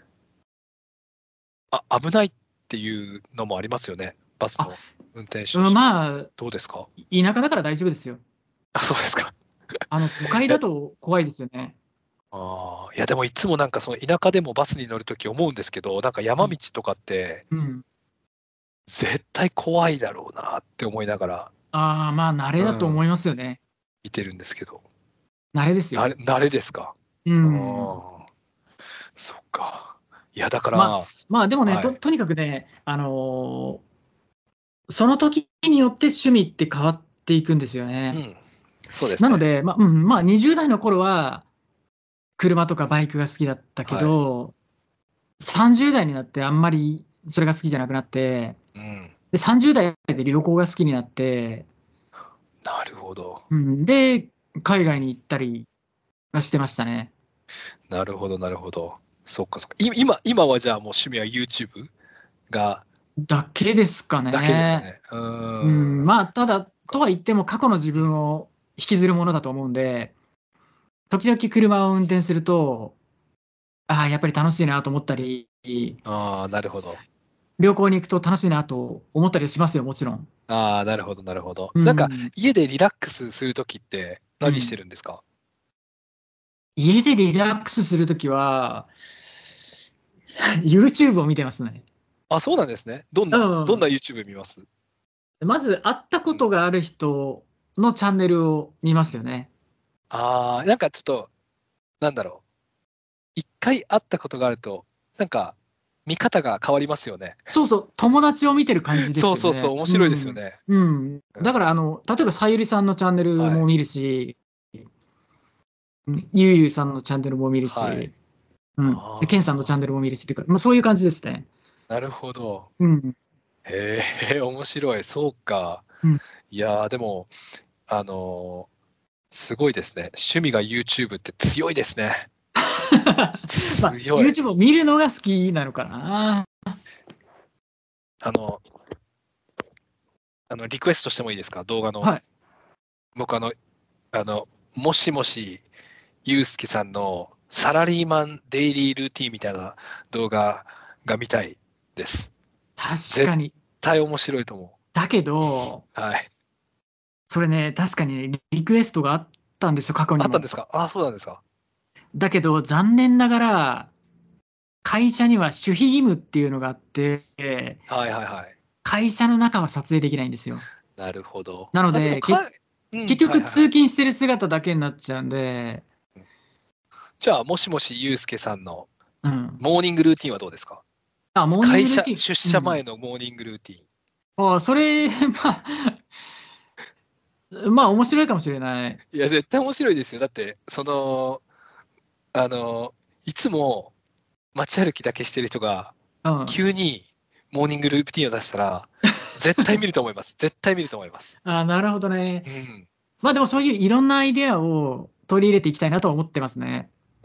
あ、危ないっていうのもありますよね、バスの運転手として。 うんまあ、 どうですか？ 田舎だから大丈夫ですよ。 あ、そうですか。 あの、都会だと怖いですよね。 ああ、いやでもいつもなんかその田舎でもバスに乗るとき思うんですけど、なんか山道とかってうん。 絶対怖いだろうなって思いながら、 ああ、まあ、慣れだと思いますよね。 見てるんですけど。 慣れですよ。 慣れ、慣れですか？ うあん。 あ、そっか。いやだから、 まあ、まあ、でもね、 はいと、とにかくね、あのーその時によって趣味って変わっていくんですようね。 ん、そうですね。 なので、まあ、うん、まあ、にじゅう代の頃は、車とかバイクが好きだったけはい。 ど、さんじゅう代になってあんまりそれが好きじゃなくなって、 うん、 で、さんじゅう代で旅行が好きになって、 なるほど。 うん、で、海外に行ったりはしてましたね。 なるほど、なるほど。そっかそっか。い今、今はじゃあもう趣味は YouTube がだけですかだけですかね。 ね。ううん、 ーん。 まあ、ただ、とは言っても過去の自分を引きずるものだと思うんで、時々車を運転すると、ああ、やっぱり楽しいなと思ったり、 ああ、なるほど。 旅行に行くと楽しいなと思ったりしますよ、もちろん。 ああ、なるほど、なるほど。 うなんか、 ん、 家でリラックスするときって何してうん。 るんですか？ 家でリラックスするときは、YouTube を見てますね。 あ、そうなんですね。どんうな、どんなん。 YouTube 見ます？ まず、会ったこうん、 とがある人のチャンネルを見ますよね。 ああ、なんかちょっと、なんだろう。一回会ったことがあると、なんか、見方が変わりますよね。 そうそう、友達を見てる感じでそうそうそう、 すよね。 面白いですようん。 ね。 うん。 うん、 だから、あの、例えば、さゆりさんのチャンネルはい。 も見るし、うんゆうゆうさんのチャンネルも見るはい。 し、うん。でケンさんのチャンあネルも見るしっていうか、まあ、そういう感じですね。 あ、なるほど。 うん。 へえ、面白い。そうか。 うん。 いやー、でも、あのーすごいですね。趣味が YouTube って強いですね。 まあ、 強い。 YouTube を見るのが好きなのかな。 あの、あのリクエストしてもいいですか？動画の。 はい。 僕、あの、あの、もしもし、ゆうすけさんのサラリーマンデイリールーティンみたいな動画が見たいです。絶確かに。 対面白いと思だけど、 う。はい。 それね、確かにねリクエストがあったんですよ、過去にも。 あったんですか？あ、そうなんですか。 だけど、残念ながら、会社には守秘義務っていうのがあって、 はいはいはい。 会社の中は撮影できないんですよ。 なるほど。あ、でもなので、けかい、うん、 結局、 はいはいはい。 通勤してる姿だけになっちゃうんで、 じゃあ、もしもしゆうすけさんのうん。 モーニングルーティンはどうですか？ あ、モーニン会社、 グルーティン。 出社前のモーニングルーティン。 うん。あ、それ、まあ、まあ、面白いかもしれない。 いや、絶対面白いですよ。だって、その、あの、いつも街歩きだけしてる人が、 うん。 急にモーニングルーティンを出したら、絶対見ると思います。絶対見ると思います。 あ、なるほどね。 うん。 まあ、でもそういういろんなアイデアを取り入れていきたいなとは思ってますね。 うん。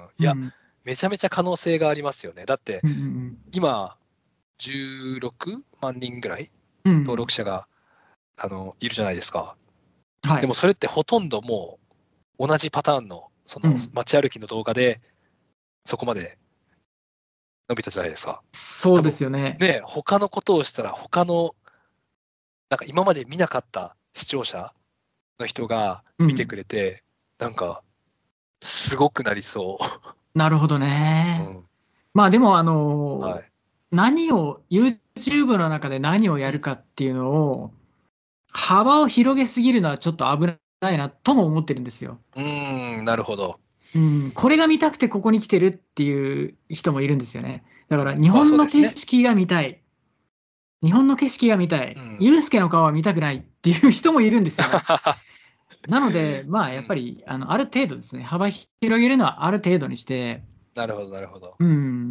いや、 うん。 めちゃめちゃ可能性がありますよね。だって、 うんうん今、じゅうろくまん人ぐらいうん。うん。 登録者が、あの、いるじゃないですか。 はい。 でもそれってほとんどもう同じパターンの、そのうん。 街歩きの動画で、そこまで伸びたじゃないですか。 そうで多分すよね。 ね、他のことをしたら、他の、なんか今まで見なかった視聴者の人が見てくうん。 れて、なんか、すごくなりそなるほどう。うね。 ん。 まあでも、あのはい。 何を、YouTube の中で何をやるかっていうのを、幅を広げすぎるのはちょっと危ないなとも思ってるんですよ。 うーん、なるほど。 うん、これが見たくてここに来てるっていう人もいるんですよね。だから日まあそ本のうですね。 景色が見たい。日本の景色が見たい。 うん。 ユースケの顔は見たくないっていう人もいるんですよね。なので、まあうん。 やっぱり、あの、ある程度ですね、幅広げるのはある程度にして、 なるほど、なるほど。 うん、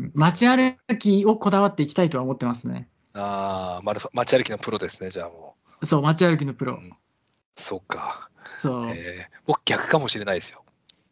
街歩きをこだわっていきたいとは思ってますね。 ああ、まる街歩きのプロですね、じゃあもそう、街歩きのプう。うロ。 ん。そうか。 そう。 えー僕逆かもしれないですよ。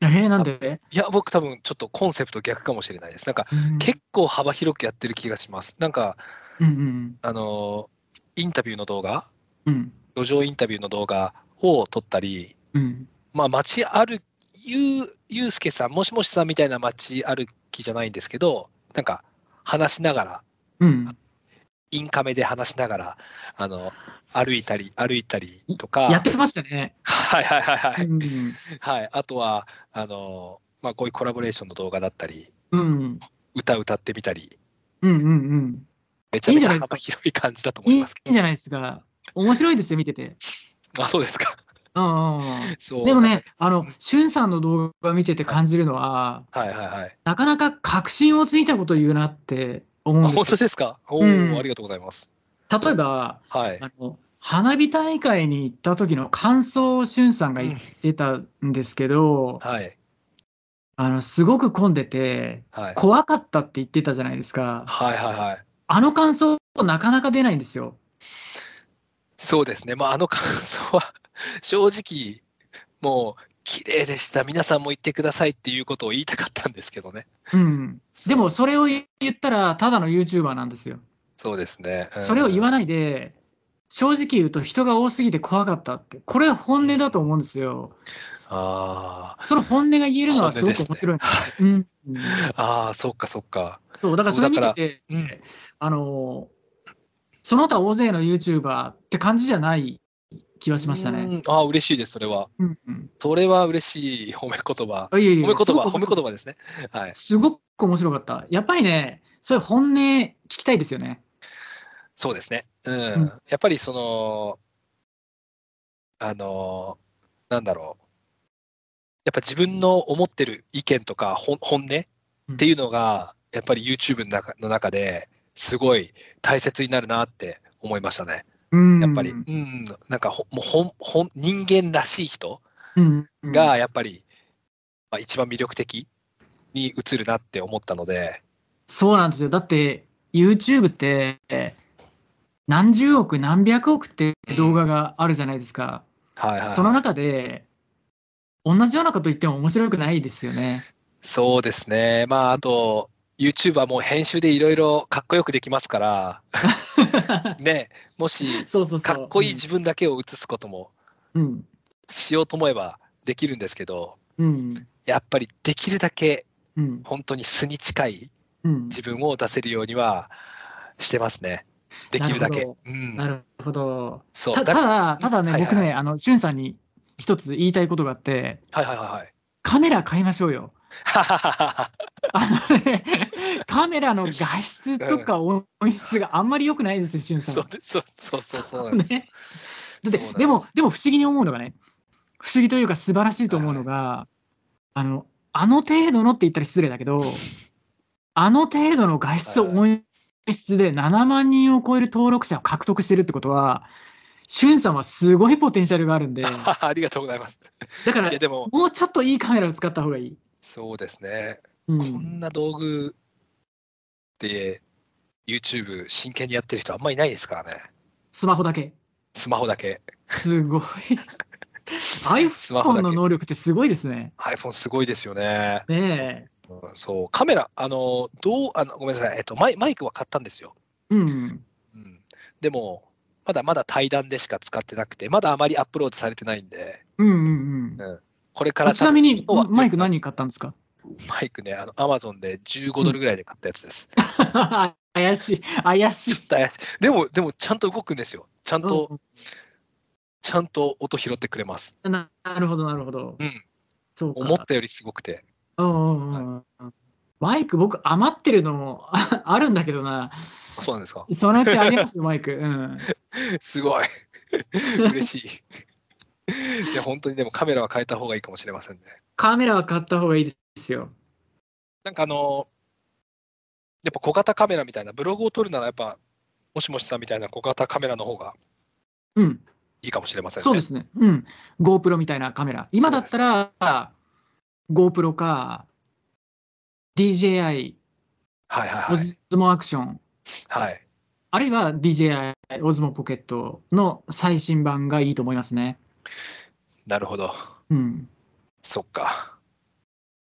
えー、なんで？ いや、僕多分ちょっとコンセプト逆かもしれないです。なんか、 うん結構幅広くやってる気がします。なんか、 うんうんあの、インタビューの動画、 うん路上インタビューの動画を撮ったり、 うんまあ、街歩き、ゆう、ゆうすけさん、もしもしさんみたいな街歩きじゃないんですけど、なんか、話しながら、 うんインカメで話しながら、あの、歩いたり、歩いたりいとか、 やってましたね。 はいはいはいはい。 うんはい、あとは、あの、まあ、こういうコラボレーションの動画だったり、 うん歌歌ってみたり、 うんうんうんめちゃめちゃ幅いいじゃないですか。 広い感じだと思いいいますけど。 じゃないですか。面白いですよ、見てて。 あ、そうですか。 うんうんうんそう、 でもね、 なんか、 あの、 うんしゅんさんの動画見ててはい、 感じるのは、 はいはいはい。 なかなか確信をついたことを言うなって思うあ、 んですよ。 本当ですか。おお、 うんありがとうございます。 例えば、 はい。 あの、花火大会に行った時の感想をしゅんさんがうん、 言ってたんですけど、 はい、 あの、すごく混んでて、 はい。 怖かったって言ってたじゃないですか。 はいはいはい。 あの感想、なかなか出ないんですよ。 そうですね。まあ、あの感想は、正直、もう、綺麗でした。皆さんも言ってくださいっていうことを言いたかったんですけどね。 うん。でも、 そう、 それを言ったら、ただの YouTuber なんですよ。 そうですね。 それを言わい。 ないで、正直言うと人が多すぎて怖かったって、これは本音だと思うんですよ。 ああ、 その本音が言えるの本はすごく音ですね。 面白いなと。 はい。 うん。うんああ、そっかそっか。 そう、だからそう、 それだから、 見てて、 うん。 あの、その他大勢の YouTuber って感じじゃない気はうしましたね。 ーん、ああ、嬉しいです、それは。 うんうん。 それは嬉しい褒め言葉。 あいえいえ、す褒め言葉、褒めごく面白かった。 言葉ですね。はい。 すごく面白かった。やっぱりね、そういう本音聞きたいですよね。 そうですね。うん。 うん。 やっぱりその、あの、なんだろう。やっぱ自分の思ってる意見とか本本音っていうのが、やっぱり YouTube の中の中ですごい大切になるなって思いましたね。 うやっぱり、 ん。 うん、なんかほもうほんほん人間らしい人うん。うんがやっぱり、まあ、一番魅力的に映るなって思ったので、 そうなんですよ。だって、YouTube って何十億、何百億って動画があるじゃないですか。 はいはいはい。 その中で、同じようなこと言っても面白くないですよね。 そうですね。まあ、あと、YouTube はもう編集でいろいろかっこよくできますから、ね、もし、 そうそうかっそう。 こいい自分だけを映すこともうん。 しようと思えばできるんですけど、 うん。 やっぱりできるだけうん。 本当に素に近いうん。 自分を出せるようにはしてますね。でなきるだけ。 るほど。 うん。 なるほど。 そう。 た、 だ、 ただ、ただね、 はいはいはい。 僕ね、あの、しゅんさんに一つ言いたいことがあって、 はいはいはいはい。 カメラ買いましょうよ。あのね、カメラの画質とか音質があんまり良くないですよ、しゅんさん。 そうです、そうそうそうそうなんです。 そうね。だって、 そうなんです。 でも、でも不思議に思うのがね、不思議というか素晴らしいと思うはいはい。 のが、あの、あの程度のって言ったら失礼だけど、あの程度の画質、 はいはい。 音質でななまん人を超える登録者を獲得してるってことは、しゅんさんはすごいポテンシャルがあるんで、 ありがとうございます。いや、 だから、 でも、 もうちょっといいカメラを使った方がいい。 そうですね。 うこん。 んな道具で YouTube 真剣にやってる人あんまりいないですからね。 スマホだけ。 スマホだけ。 すごい。 スマホ iPhone だけ。 の能力ってすごいですね。 iPhone すごいですよね。 ねうんそう、カメラ、あの、どう、あの、ごめんなさい、えっと、マイマイクは買ったんですよ。 え。うん。 うん。でも、まだまだ対談でしか使ってなくて、まだあまりアップロードされてないんで、 うんうんうん。 うん。これかあら多分、 ちなみに、 音はマイク何買ったんですか？ マイクね、あの、アマゾンでじゅうごドルぐらいで買ったやつです。 怪しい、怪しい。 ちょっと怪しい。でも、でも、ちゃんと動くんですよ。ちゃんと、 うんちゃんと音拾ってくれます。 ななるほど、なるほど。 うん。 そうか。 思ったよりすごくて。 うんうんうんうんマイク、僕、余ってるのもああるんだけどな。 あそうなんですか。 そのうちありますよ、マイク。うん。 すごい。嬉しい。いや、本当にでもカメラは変えた方がいいかもしれませんね。 カメラは買った方がいいですよ。 なんかあの、やっぱ小型カメラみたいな、ブログを撮るならやっぱ、もしもしさんみたいな小型カメラの方がうん。 いいかもしれませんね。 そうですね。うん。GoPro みたいなカメラ。今だったら、GoPro か、ディージェーアイ、 はいはいはい。 Osmo アクション、 はい。 あるいは ディージェーアイ、Osmo ポケットの最新版がいいと思いますね。 なるほど。 うん。 そっか。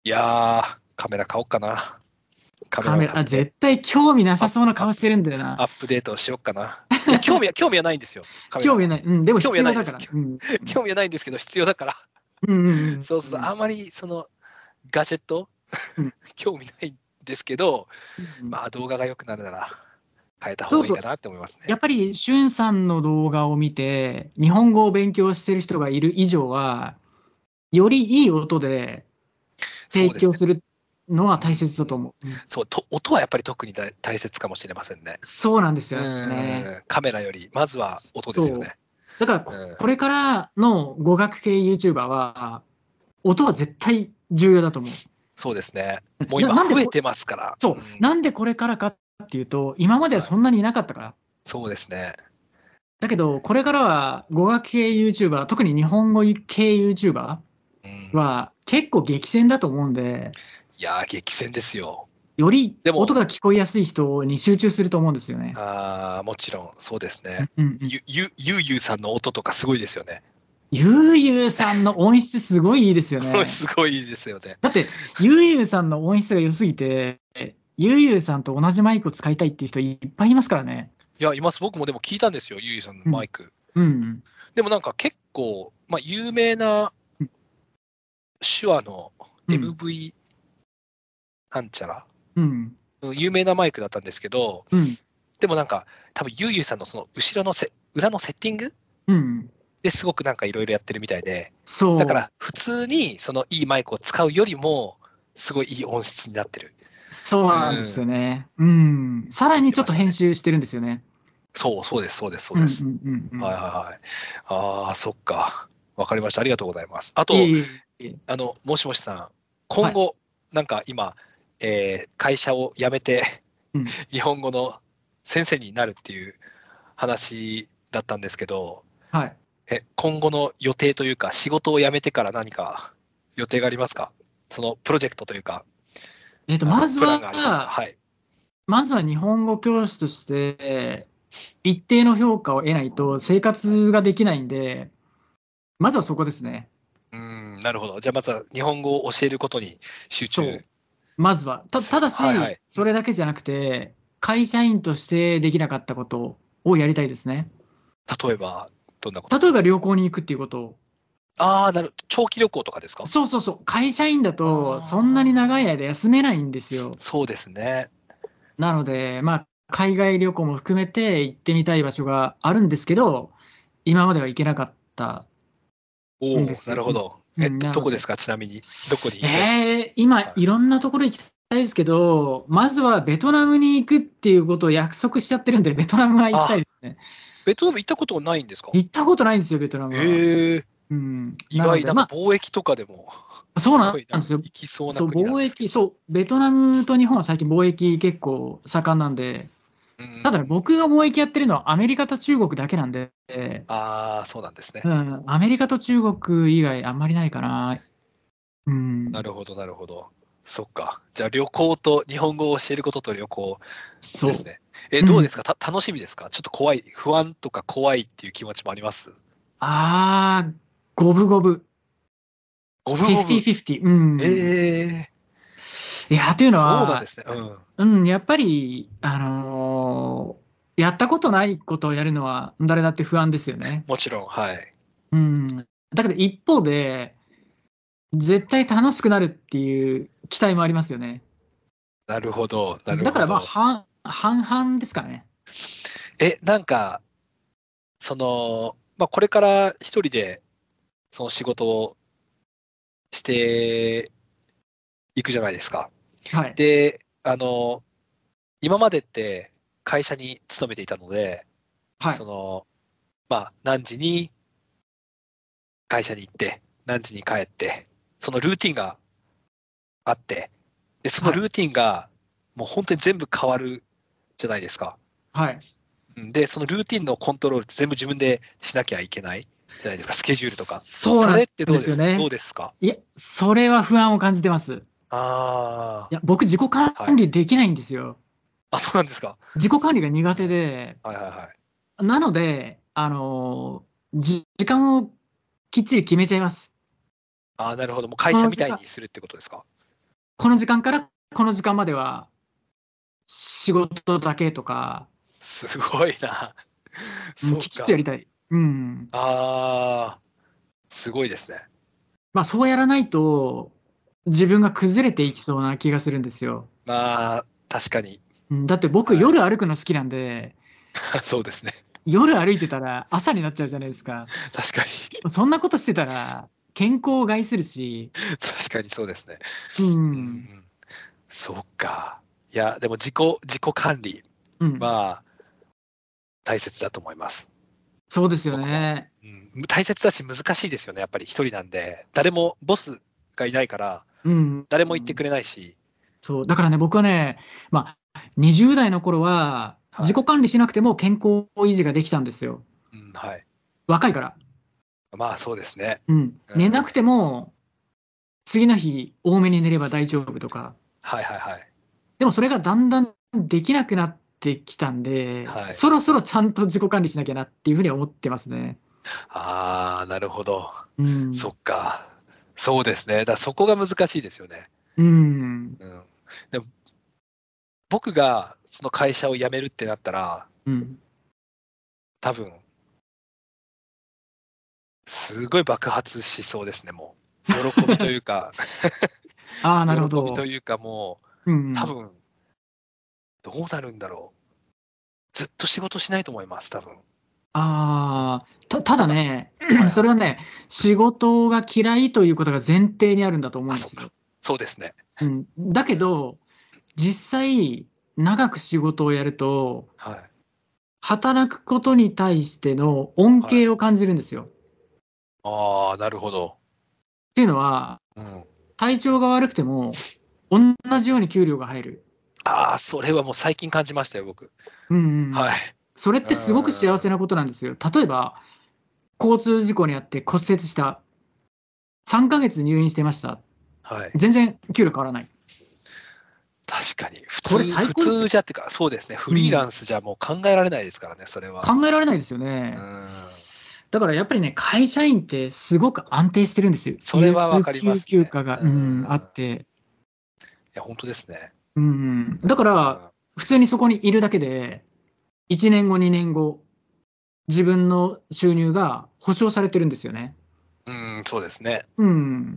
いやー、カメラ買おうかな。カメカメラ、あ、 ラを買って絶対興味なさそうな顔してるんだよな。 アップデートしようかな。いや、興味は、興味はないんですよ。カメラは興味ない。うん、でも必興味はないです要だから。うん。 興味はないんですけど、必要だから。 うんうんうん。 そうそう、あまりそのガジェット、 うん興味ないんですけど、 うんまあ動画が良くなるなら変えたそうそう。 方がいいかなって思いますね。 やっぱり、しゅんさんの動画を見て、日本語を勉強してる人がいる以上は、よりいい音で提そうですね。 供するのは大切だと思う。うんそうと音はやっぱり特に大大切かもしれませんね。 そうなんですうよね。 ん、カメラよりまずは音ですよね。 だからこ、 うんこれからの語学系 YouTuber は、音は絶対重要だと思う。 そうですね。もう今ななんでこ増えてますから。 そう、 うんなんでこれからかっていうと、今まではそんなにいなかったから。 そうですね。 だけど、これからは語学系 YouTuber、特に日本語系 YouTuber うんは結構激戦だと思うんで、 いやー、激戦ですよ。 よりでも音が聞こえやすい人に集中すると思うんですよね。 あーもちろんそうですね。 うんうんゆゆゆうゆうさんの音とかすごいですよね。 ゆうゆうさんの音質すごいいいですよね。 すごいですよね。 だって、ゆうゆうさんの音質が良すぎて、ゆうゆうさんと同じマイクを使いたいっていう人いっぱいいますからね。 いや、います。僕もでも聞いたんですよ、ゆうゆうさんのマイク。 うん。 でもなんか結構、まあ、有名なうん手話のうんエムブイ なんちゃら、 うん。 うん有名なマイクだったんですけど、 うん。 でもなんか、多分ゆうゆうさんのその後ろのせ裏のセッティングうん。 ですごくなんかいろいろやってるみたいで、 そう。 だから普通にそのいいマイクを使うよりも、すごいいい音質になってる。 そうなんですよね。うん。さらにちょっと編集してるんですよね。 そう、そうです、そうです、そうです。 うんうんうんうん。 はいはいはい。ああ、そっか。わかりました。ありがとうございます。あと、 いえいえいえあの、もしもしさん、今後、なんか今、えー会社を辞めて、 うん日本語の先生になるっていう話だったんですけど、 はい。 え今後の予定というか、仕事を辞めてから何か予定がありますか？そのプロジェクトというか、 えっと、 あのまずプランがありますか？ は、 はい。 まずは日本語教師として、一定の評価を得ないと生活ができないんで、まずはそこですね。 うーん、なるほど。じゃあ、まずは日本語を教えることに集そう中。 まずは。たただし、 はいはいそれだけじゃなくて、会社員としてできなかったことをやりたいですね。 例えば、どんなこと例えば旅行に行くっていうことを。 ああ、なる長期旅行とかですか？ そうそうそう。会社員だあと、 ーそんなに長い間休めないんですよ。 そうですね。 なので、まあ、海外旅行も含めて行ってみたい場所があるんですけど、今までは行けなかったおお、 んですよ。 なるほど。え、 うんなのでどこですか？ちなみに。どこに行きたいですか？ えー、今は、いいろんなところ行きたいですけど、まずはベトナムに行くっていうことを約束しちゃってるんで、ベトナムは行きたいですね。 ベトナム行ったことないんですか？ 行ったことないんですよ、ベトナムは。 へえ、 うん、 意外、なんまか貿易とかでも、 あ、そうなんすごいですよ。 行きそうなそう、貿国なんですけ易、そう、ベトナムと日本は最近貿易結構盛んなんで、 ど。うんただね、僕が貿易やってるのはアメリカと中国だけなんで、 ああ、そうなんですねう。ん、アメリカと中国以外あんまりないかな。うん、 なるほど、なるほど。そっか。じゃあ、旅行と、日本語を教えることと旅行そうですね。え、 うんどうですか？た楽しみですか？ちょっと怖い、不安とか怖いっていう気持ちもあります？ あー、五分五分。 五フィフティフィフティ。うん。 ええいや、というのそうなんはで、すね。うん。 うん、やっぱり、あのーやったことないことをやるのは誰だって不安ですよね。 もちろん、はい。 うん。だけど一方で、絶対楽しくなるっていう期待もありますよね。 なるほど、なるほど。 だからまあ、半半々ですかね。 え、なんか、その、まあ、これから一人で、その仕事をしていくじゃないですか。 はい。 で、あの、今までって会社に勤めていたので、 はいそ。の、まあ、何時に会社に行って、何時に帰って、そのルーティンがあって、で、そのルーティンがもう本当に全部変わるじゃないですか。 はい。 うんで、そのルーティンのコントロールって全部自分でしなきゃいけないじゃないですか、スケジュールとか。 そうなんれってどうですですよねどうですか？ いや、それは不安を感じてます。 あいや、僕、自己管理できないんですよ。 あ、あ、そうなんですか。 自己管理が苦手で、 はいはいはい。 なので、あのーじ時間をきっちり決めちゃいます。 ああ、なるほど。もう会社みたいにするってことですか？ この時間からこの時間までは仕事だけとか、 すごいな。 うん、きちっとやりたい。うん。 ああ、すごいですね。 まあ、そうやらないと、自分が崩れていきそうな気がするんですよ。 まあ、確かに。 うん、だって僕、 はい、 夜歩くの好きなんで、 そうですね。 夜歩いてたら朝になっちゃうじゃないですか。 確かに。 そんなことしてたら健康を害するし。 確かにそうですね。 うん。 うん、そうか。いや、でも自己、自己管理は大切だと思います。 そうですよね。 うん、大切だし難しいですよね。やっぱり一人なんで、誰もボスがいないから、 うん。 誰も言ってくれないし。 そう。だからね、僕はね、まあ、にじゅう代の頃は、 はい、 自己管理しなくても健康維持ができたんですよ。 うん、はい。 若いから。 まあ、そうですね。 うん。寝なくても、次の日多めに寝れば大丈夫とか。 はいはいはい。 でもそれがだんだんできなくなってきたんで、 はい、 そろそろちゃんと自己管理しなきゃなっていうふうに思ってますね。 ああ、なるほど。 うん。 そっか。そうですね。だからそこが難しいですよね。 うん。 うん、でも僕がその会社を辞めるってなったら、 うん。 多分、すごい爆発しそうですね、もう。喜びというか、 ああ、なるほ喜びとど。 いうか、もう、 うん。 多分、どうなるんだろう。ずっと仕事しないと思います、多分。 ああ、た、ただね、 はいはい、 それはね、仕事が嫌いということが前提にあるんだと思うあ、そっか。 んですよ。 そうですね。 うん。だけど、実際、長く仕事をやると、 はい。 働くことに対しての恩はい。 恵を感じるんですよ。っああ、なるほど。 ていうのは、 うん。 体調が悪くても、同じように給料が入る。 ああ、それはもう最近感じましたよ、僕。 うんうんうん。 はい。 それっうてすごく幸せん。 なことなんですよ。例えば、交通事故にあって骨折した。さんかげつ入院してました。 はい。 全然給料変わらない。 確かに。普これ通、普最高ですよ。 通じゃってか、そうですね。フうん。 リーランスじゃもう考えられないですからね、それは。 考えられないですようね。 ん。 だからやっぱりね、会社員ってすごく安定してるんですよ。 それはわ有かりま給すね。 休暇が、 ううん、あん。 って。 いや、本当ですね。 うん。だかうら、 ん。 普通にそこにいるだけで、いちねんご、にねんご、自分の収入が保証されてるんですよね。 うん、そうですね。 うん。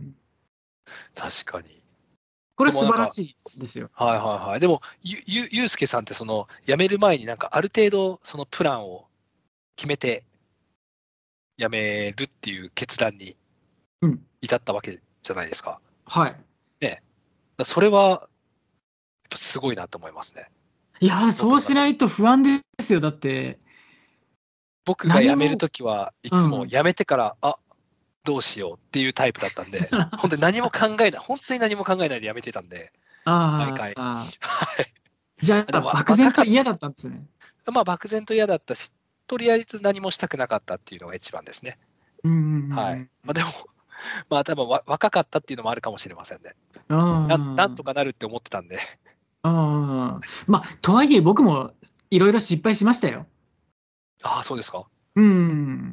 確かに。 これでもなんか、 素晴らしいですよ。 はいはいはい。でも、ゆ、ゆ、ゆうすけさんってその、辞める前になんかある程度、そのプランを決めて辞めるっていう決断にうん。 至ったわけじゃないですか。 はい。 ね。だそれは、やっぱすごいなと思いますね。 いやー、そう僕の中で。 しないと不安ですよ。だって、 僕が辞める何も、 ときはいうつもん。 辞めてから、あ、どうしようっていうタイプだったんで、本当に何も考えない、本当に何も考えないで辞めてたんで、毎あ回。 あ、 はい。 じゃあ、 でも、わ漠然若かっと嫌だったんですね。 た。まあ、漠然と嫌だったし、とりあえず何もしたくなかったっていうのが一番ですね。 うんうんはい。 うんまあ、でも、まあ、多分わ若かったっていうのもあるかもしれませんね。 うななんとん。 かなるって思ってたんで。 ああ、まあ、とはいえ僕もいろいろ失敗しましたよ。 ああ、そうですか。 うん。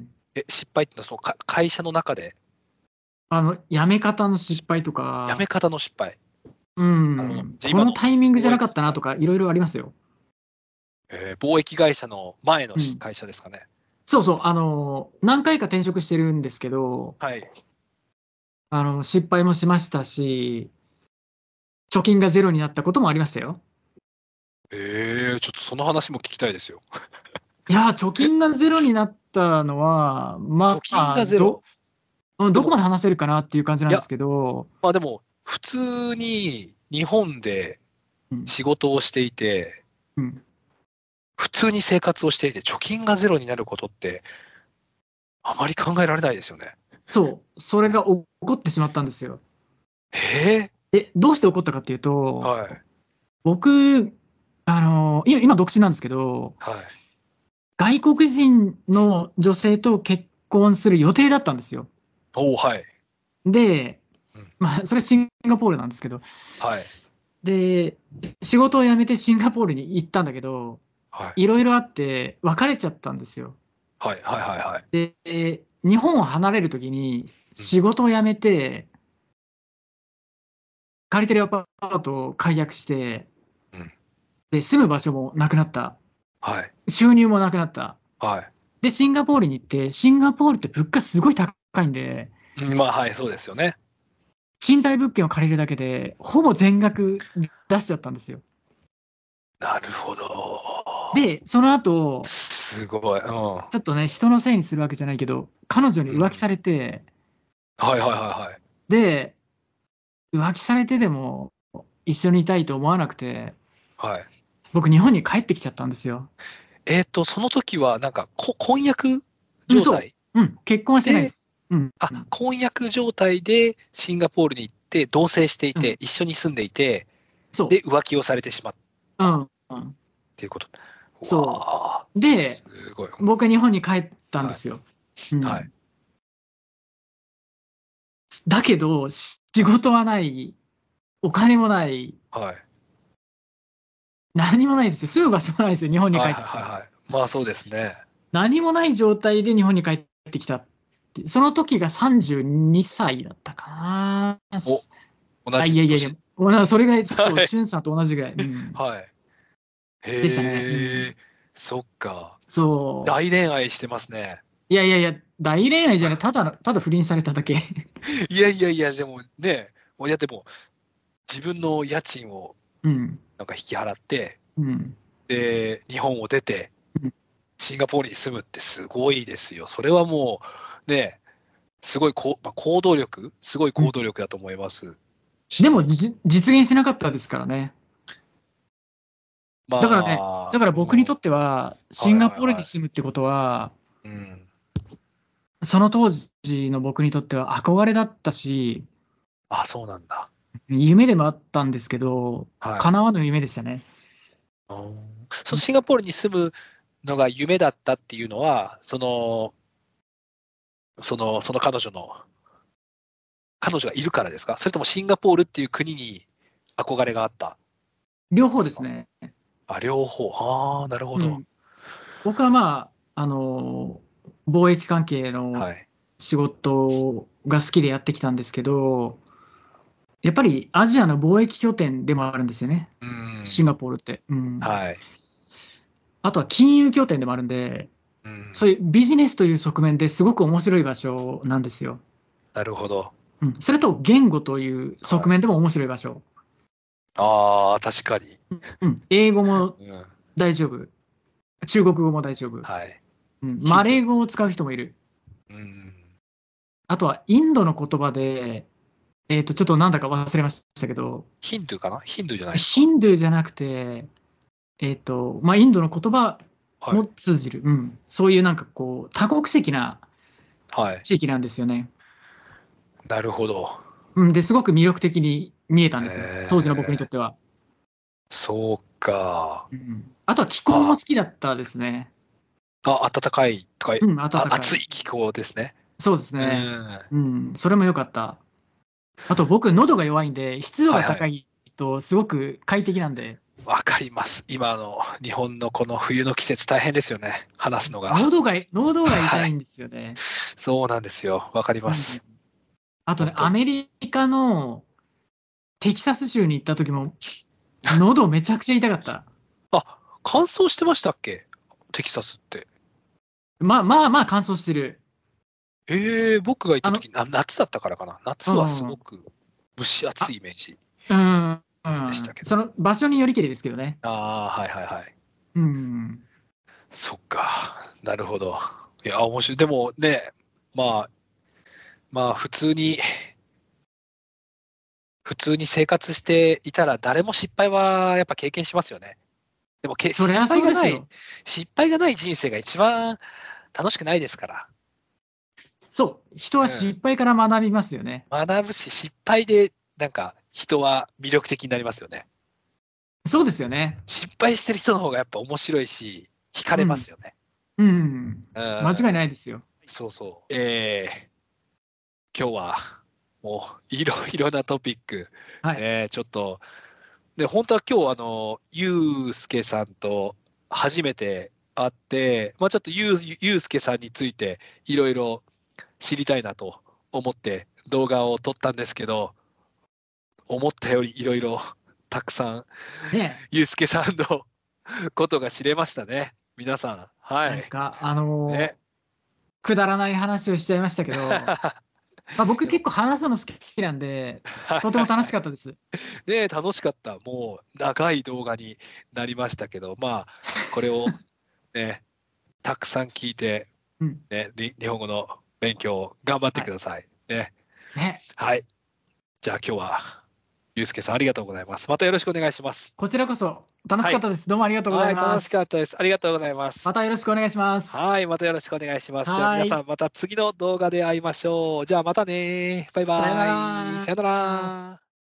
え、失敗ってのはそのか会社の中で、 あの、辞め方の失敗と辞めか、 方の失敗。 うなるほど。 ん、 じゃあ今のこのタイミングじゃ貿易、 なかったなとか、いろいろありますよ。 えー貿易会社の前のうん。 会社ですかね。 そうそう、あの、何回か転職してるんですけど、 はい。 あの、失敗もしましたし、貯金がゼロになったこともありましたよ。 ええー、ちょっとその話も聞きたいですよ。 いやー、貯金がゼロになったのは、 貯まあ、 金がゼロ。 ど、うんでも、 どこまで話せるかなっていう感じないや、 んですけど、 まあでも、普通に日本でうん、 仕事をしていて、 うん、 普通に生活をしていて、貯金がゼロになることって、あまり考えられないですよね。 そう、それが起こってしまったんですよ。 ええで、どうして起こったかっていうー、 と、 はい、 僕、あの、いや今独身なんですけど、 はい。 外国人の女性と結婚する予定だったんですよ。 おお、はい。 で、 うん、 まあ、それシンガポールなんですけど、 はい、 で、仕事を辞めてシンガポールに行ったんだけど、 はい、 いろいろあって別れちゃったんですよ。 はい、はい、はい、はい。 で、日本を離れるときにうん、 仕事を辞めて、 借りてるアパートを解約して、 うん、 で住む場所もなくなった、 はい、 収入もなくなった、 はい。 で、シンガポールに行って、シンガポールって物価すごい高いんで、 うん、まあ、はい、そうですよね。 賃貸物件を借りるだけで、ほぼ全額出しちゃったんですよ。 なるほど。 で、その後、 すごい。うん。はちょっとね、人のせいにするわけじゃないけど、彼女にうん、 浮気されて、 いはいはいはい。 で、浮気されてでも一緒にいたいと思わなくて、 はい。 僕、日本に帰ってきちゃったんですよ。 えっと、その時は、なんか、こ婚約うん、そ状態う。うん、結婚はしてないでで、 す。うん、 あ、 うん、 婚約状態でシンガポールに行って、同棲していうん、 て、一緒に住んでいて、 そで、浮気をされてしまっう。うたっん、うん、 ていうこと。うそわあ、 う。 すで、 ごい。 僕は日本に帰ったんではい。 すよ。うはい。 ん。だけど、仕事はない、お金もない、 はい。 何もないですよ。住む場所もないですよ、日本にはい帰ってきたら。 はいはいはい。まあそうですね。 何もない状態で日本に帰ってきたって。その時がさんじゅうにさいだったかな。 お、同あ、いやいやいや、 じ年。 もうなそれぐらい、そう、 はい。 しゅんさんと同じぐらい、うん、 はい。 でしたね。うへえ、 ん、 そっか。 そ大恋愛してますね。 う。いやいやいや、大恋愛じゃない、ただの、ただ不倫されただけ。 いやいやいや、でもね、もういやでも、自分の家賃をうん、 なんか引き払って、 うん、 で、日本を出て、 うん。 シンガポールに住むってすごいですよ。それはもう、ね、すごいこう、まあ、行動力、すごい行動力だと思いますでもし、 じ実現しなかったですからね。 まだからね、だあ、 からうん、 僕にとっては、シはいンガポールにはいは住むってことは、 い。うん。 その当時の僕にとっては憧れだったし、 あ、そうなんだ。 夢でもあったんですけど、 はい。 叶わぬ夢でしたね。 うん、そのシンガポールに住むのが夢だったっていうのは、その、その、その彼女の、彼女がいるからですか？それともシンガポールっていう国に憧れがあった両んですか？ 方ですね。 あ、両方。ああ、なるほど。 うん。僕はまあ、あの、貿易関係のはい。 仕事が好きでやってきたんですけど、やっぱりアジアの貿易拠点でもあるんですよね、 うん。 シンガポールって。うん。 はい。 あとは金融拠点でもあるんで、 うん。 そういうビジネスという側面ですごく面白い場所なんですよ。 なるほど。 うん、それと言語というはい。 側面でも面白い場所。 ああ、確かに。 うん、英語もうん。 大丈夫。中国語も大丈夫。 はい。 うん、マヒンドゥー。 レー語を使う人もいる。 うん。 あとはインドの言葉で、えっと、ちょっとなんだか忘れましたけど、 ヒンドゥーかな？ヒンドゥーじゃないですか？ ヒンドゥーじゃなくて、えっと、まあ、インドの言葉もはい。 通じる。うん。そういうなんかこう、多国籍なはい。 地域なんですよね。 なるほど。 うん。で、すごく魅力的に見えたんへですよ。当時の僕にとっえ、 ては。 そうか。 うん。あとは気候もあ好きだったですね。 あ、暖かいとか、 うん、暖あ、 かい。 暑い気候ですね。 そうですうね。 ん。 うん。それも良かった。あと僕、喉が弱いんで、湿度はいはい。 が高いとすごく快適なんで、 わかります。今の日本のこの冬の季節大変ですよね。話すのが。 喉が、喉がはい。 痛いんですよね。 そうなんですよ。わかりうん。 ます。 あとね、 本当に。 アメリカのテキサス州に行った時も、喉めちゃくちゃ痛かった。 あ、乾燥してましたっけ？テキサスって。 まあまあまあ乾燥してる。 ええ、僕が行っあの、 た時、あ、夏だったからかな。夏はすうん。 ごく蒸し暑あ、 いイメージうん、うん。 でしたけど。 その場所によりけりですけどね。 ああ、はいはいはい。 うん。 そっか。なるほど。いや、面白い。でもね、まあ、まあ、普通に、普通に生活していたら、誰も失敗はやっぱ経験しますよね。でもけ、失そりゃ敗がない、 そうですよ。 失敗がない人生が一番楽しくないですから。 そう。人は失敗から学びますよね。 うん。学ぶし、失敗で、なんか、人は魅力的になりますよね。 そうですよね。 失敗してる人の方がやっぱ面白いし、惹かれまうん。 すよね。 うん。 う間違いん。 ないですよ。 そうそう。えー、今日は、もう、いろいろなトピック、 はい。 ね、ちょっと、で、本当は今日、あの、ゆうすけさんと初めて会って、まあ、ちょっとゆう、ゆうすけさんについていろいろ知りたいなと思って動画を撮ったんですけど、 思ったよりいろいろたくさん、 ね、 ゆうすけさんのことが知れましたね。皆さん。はなんい。 か、あのーね。 くだらない話をしちゃいましたけど、まあ、僕結構話すの好きなんで、とても楽しかったです。 ね、楽しかった。もう長い動画になりましたけど、まあ、これをね、たくさん聞いて、 うん。 ね、に日本語の勉強頑張ってください。ね。 ね、 はい。じゃあ今日は、ゆうすけさんありがとうございます。またよろしくお願いします。 こちらこそ楽しかったです。どうもありがとうござはいい、楽します。 かったです。ありがとうございます。 またよろしくお願いします。 はい、またよろしくお願いします。じゃあはい皆さんまた次の動画で会いましょう。じゃあまたね。バイさよなバイ。 らさよなら。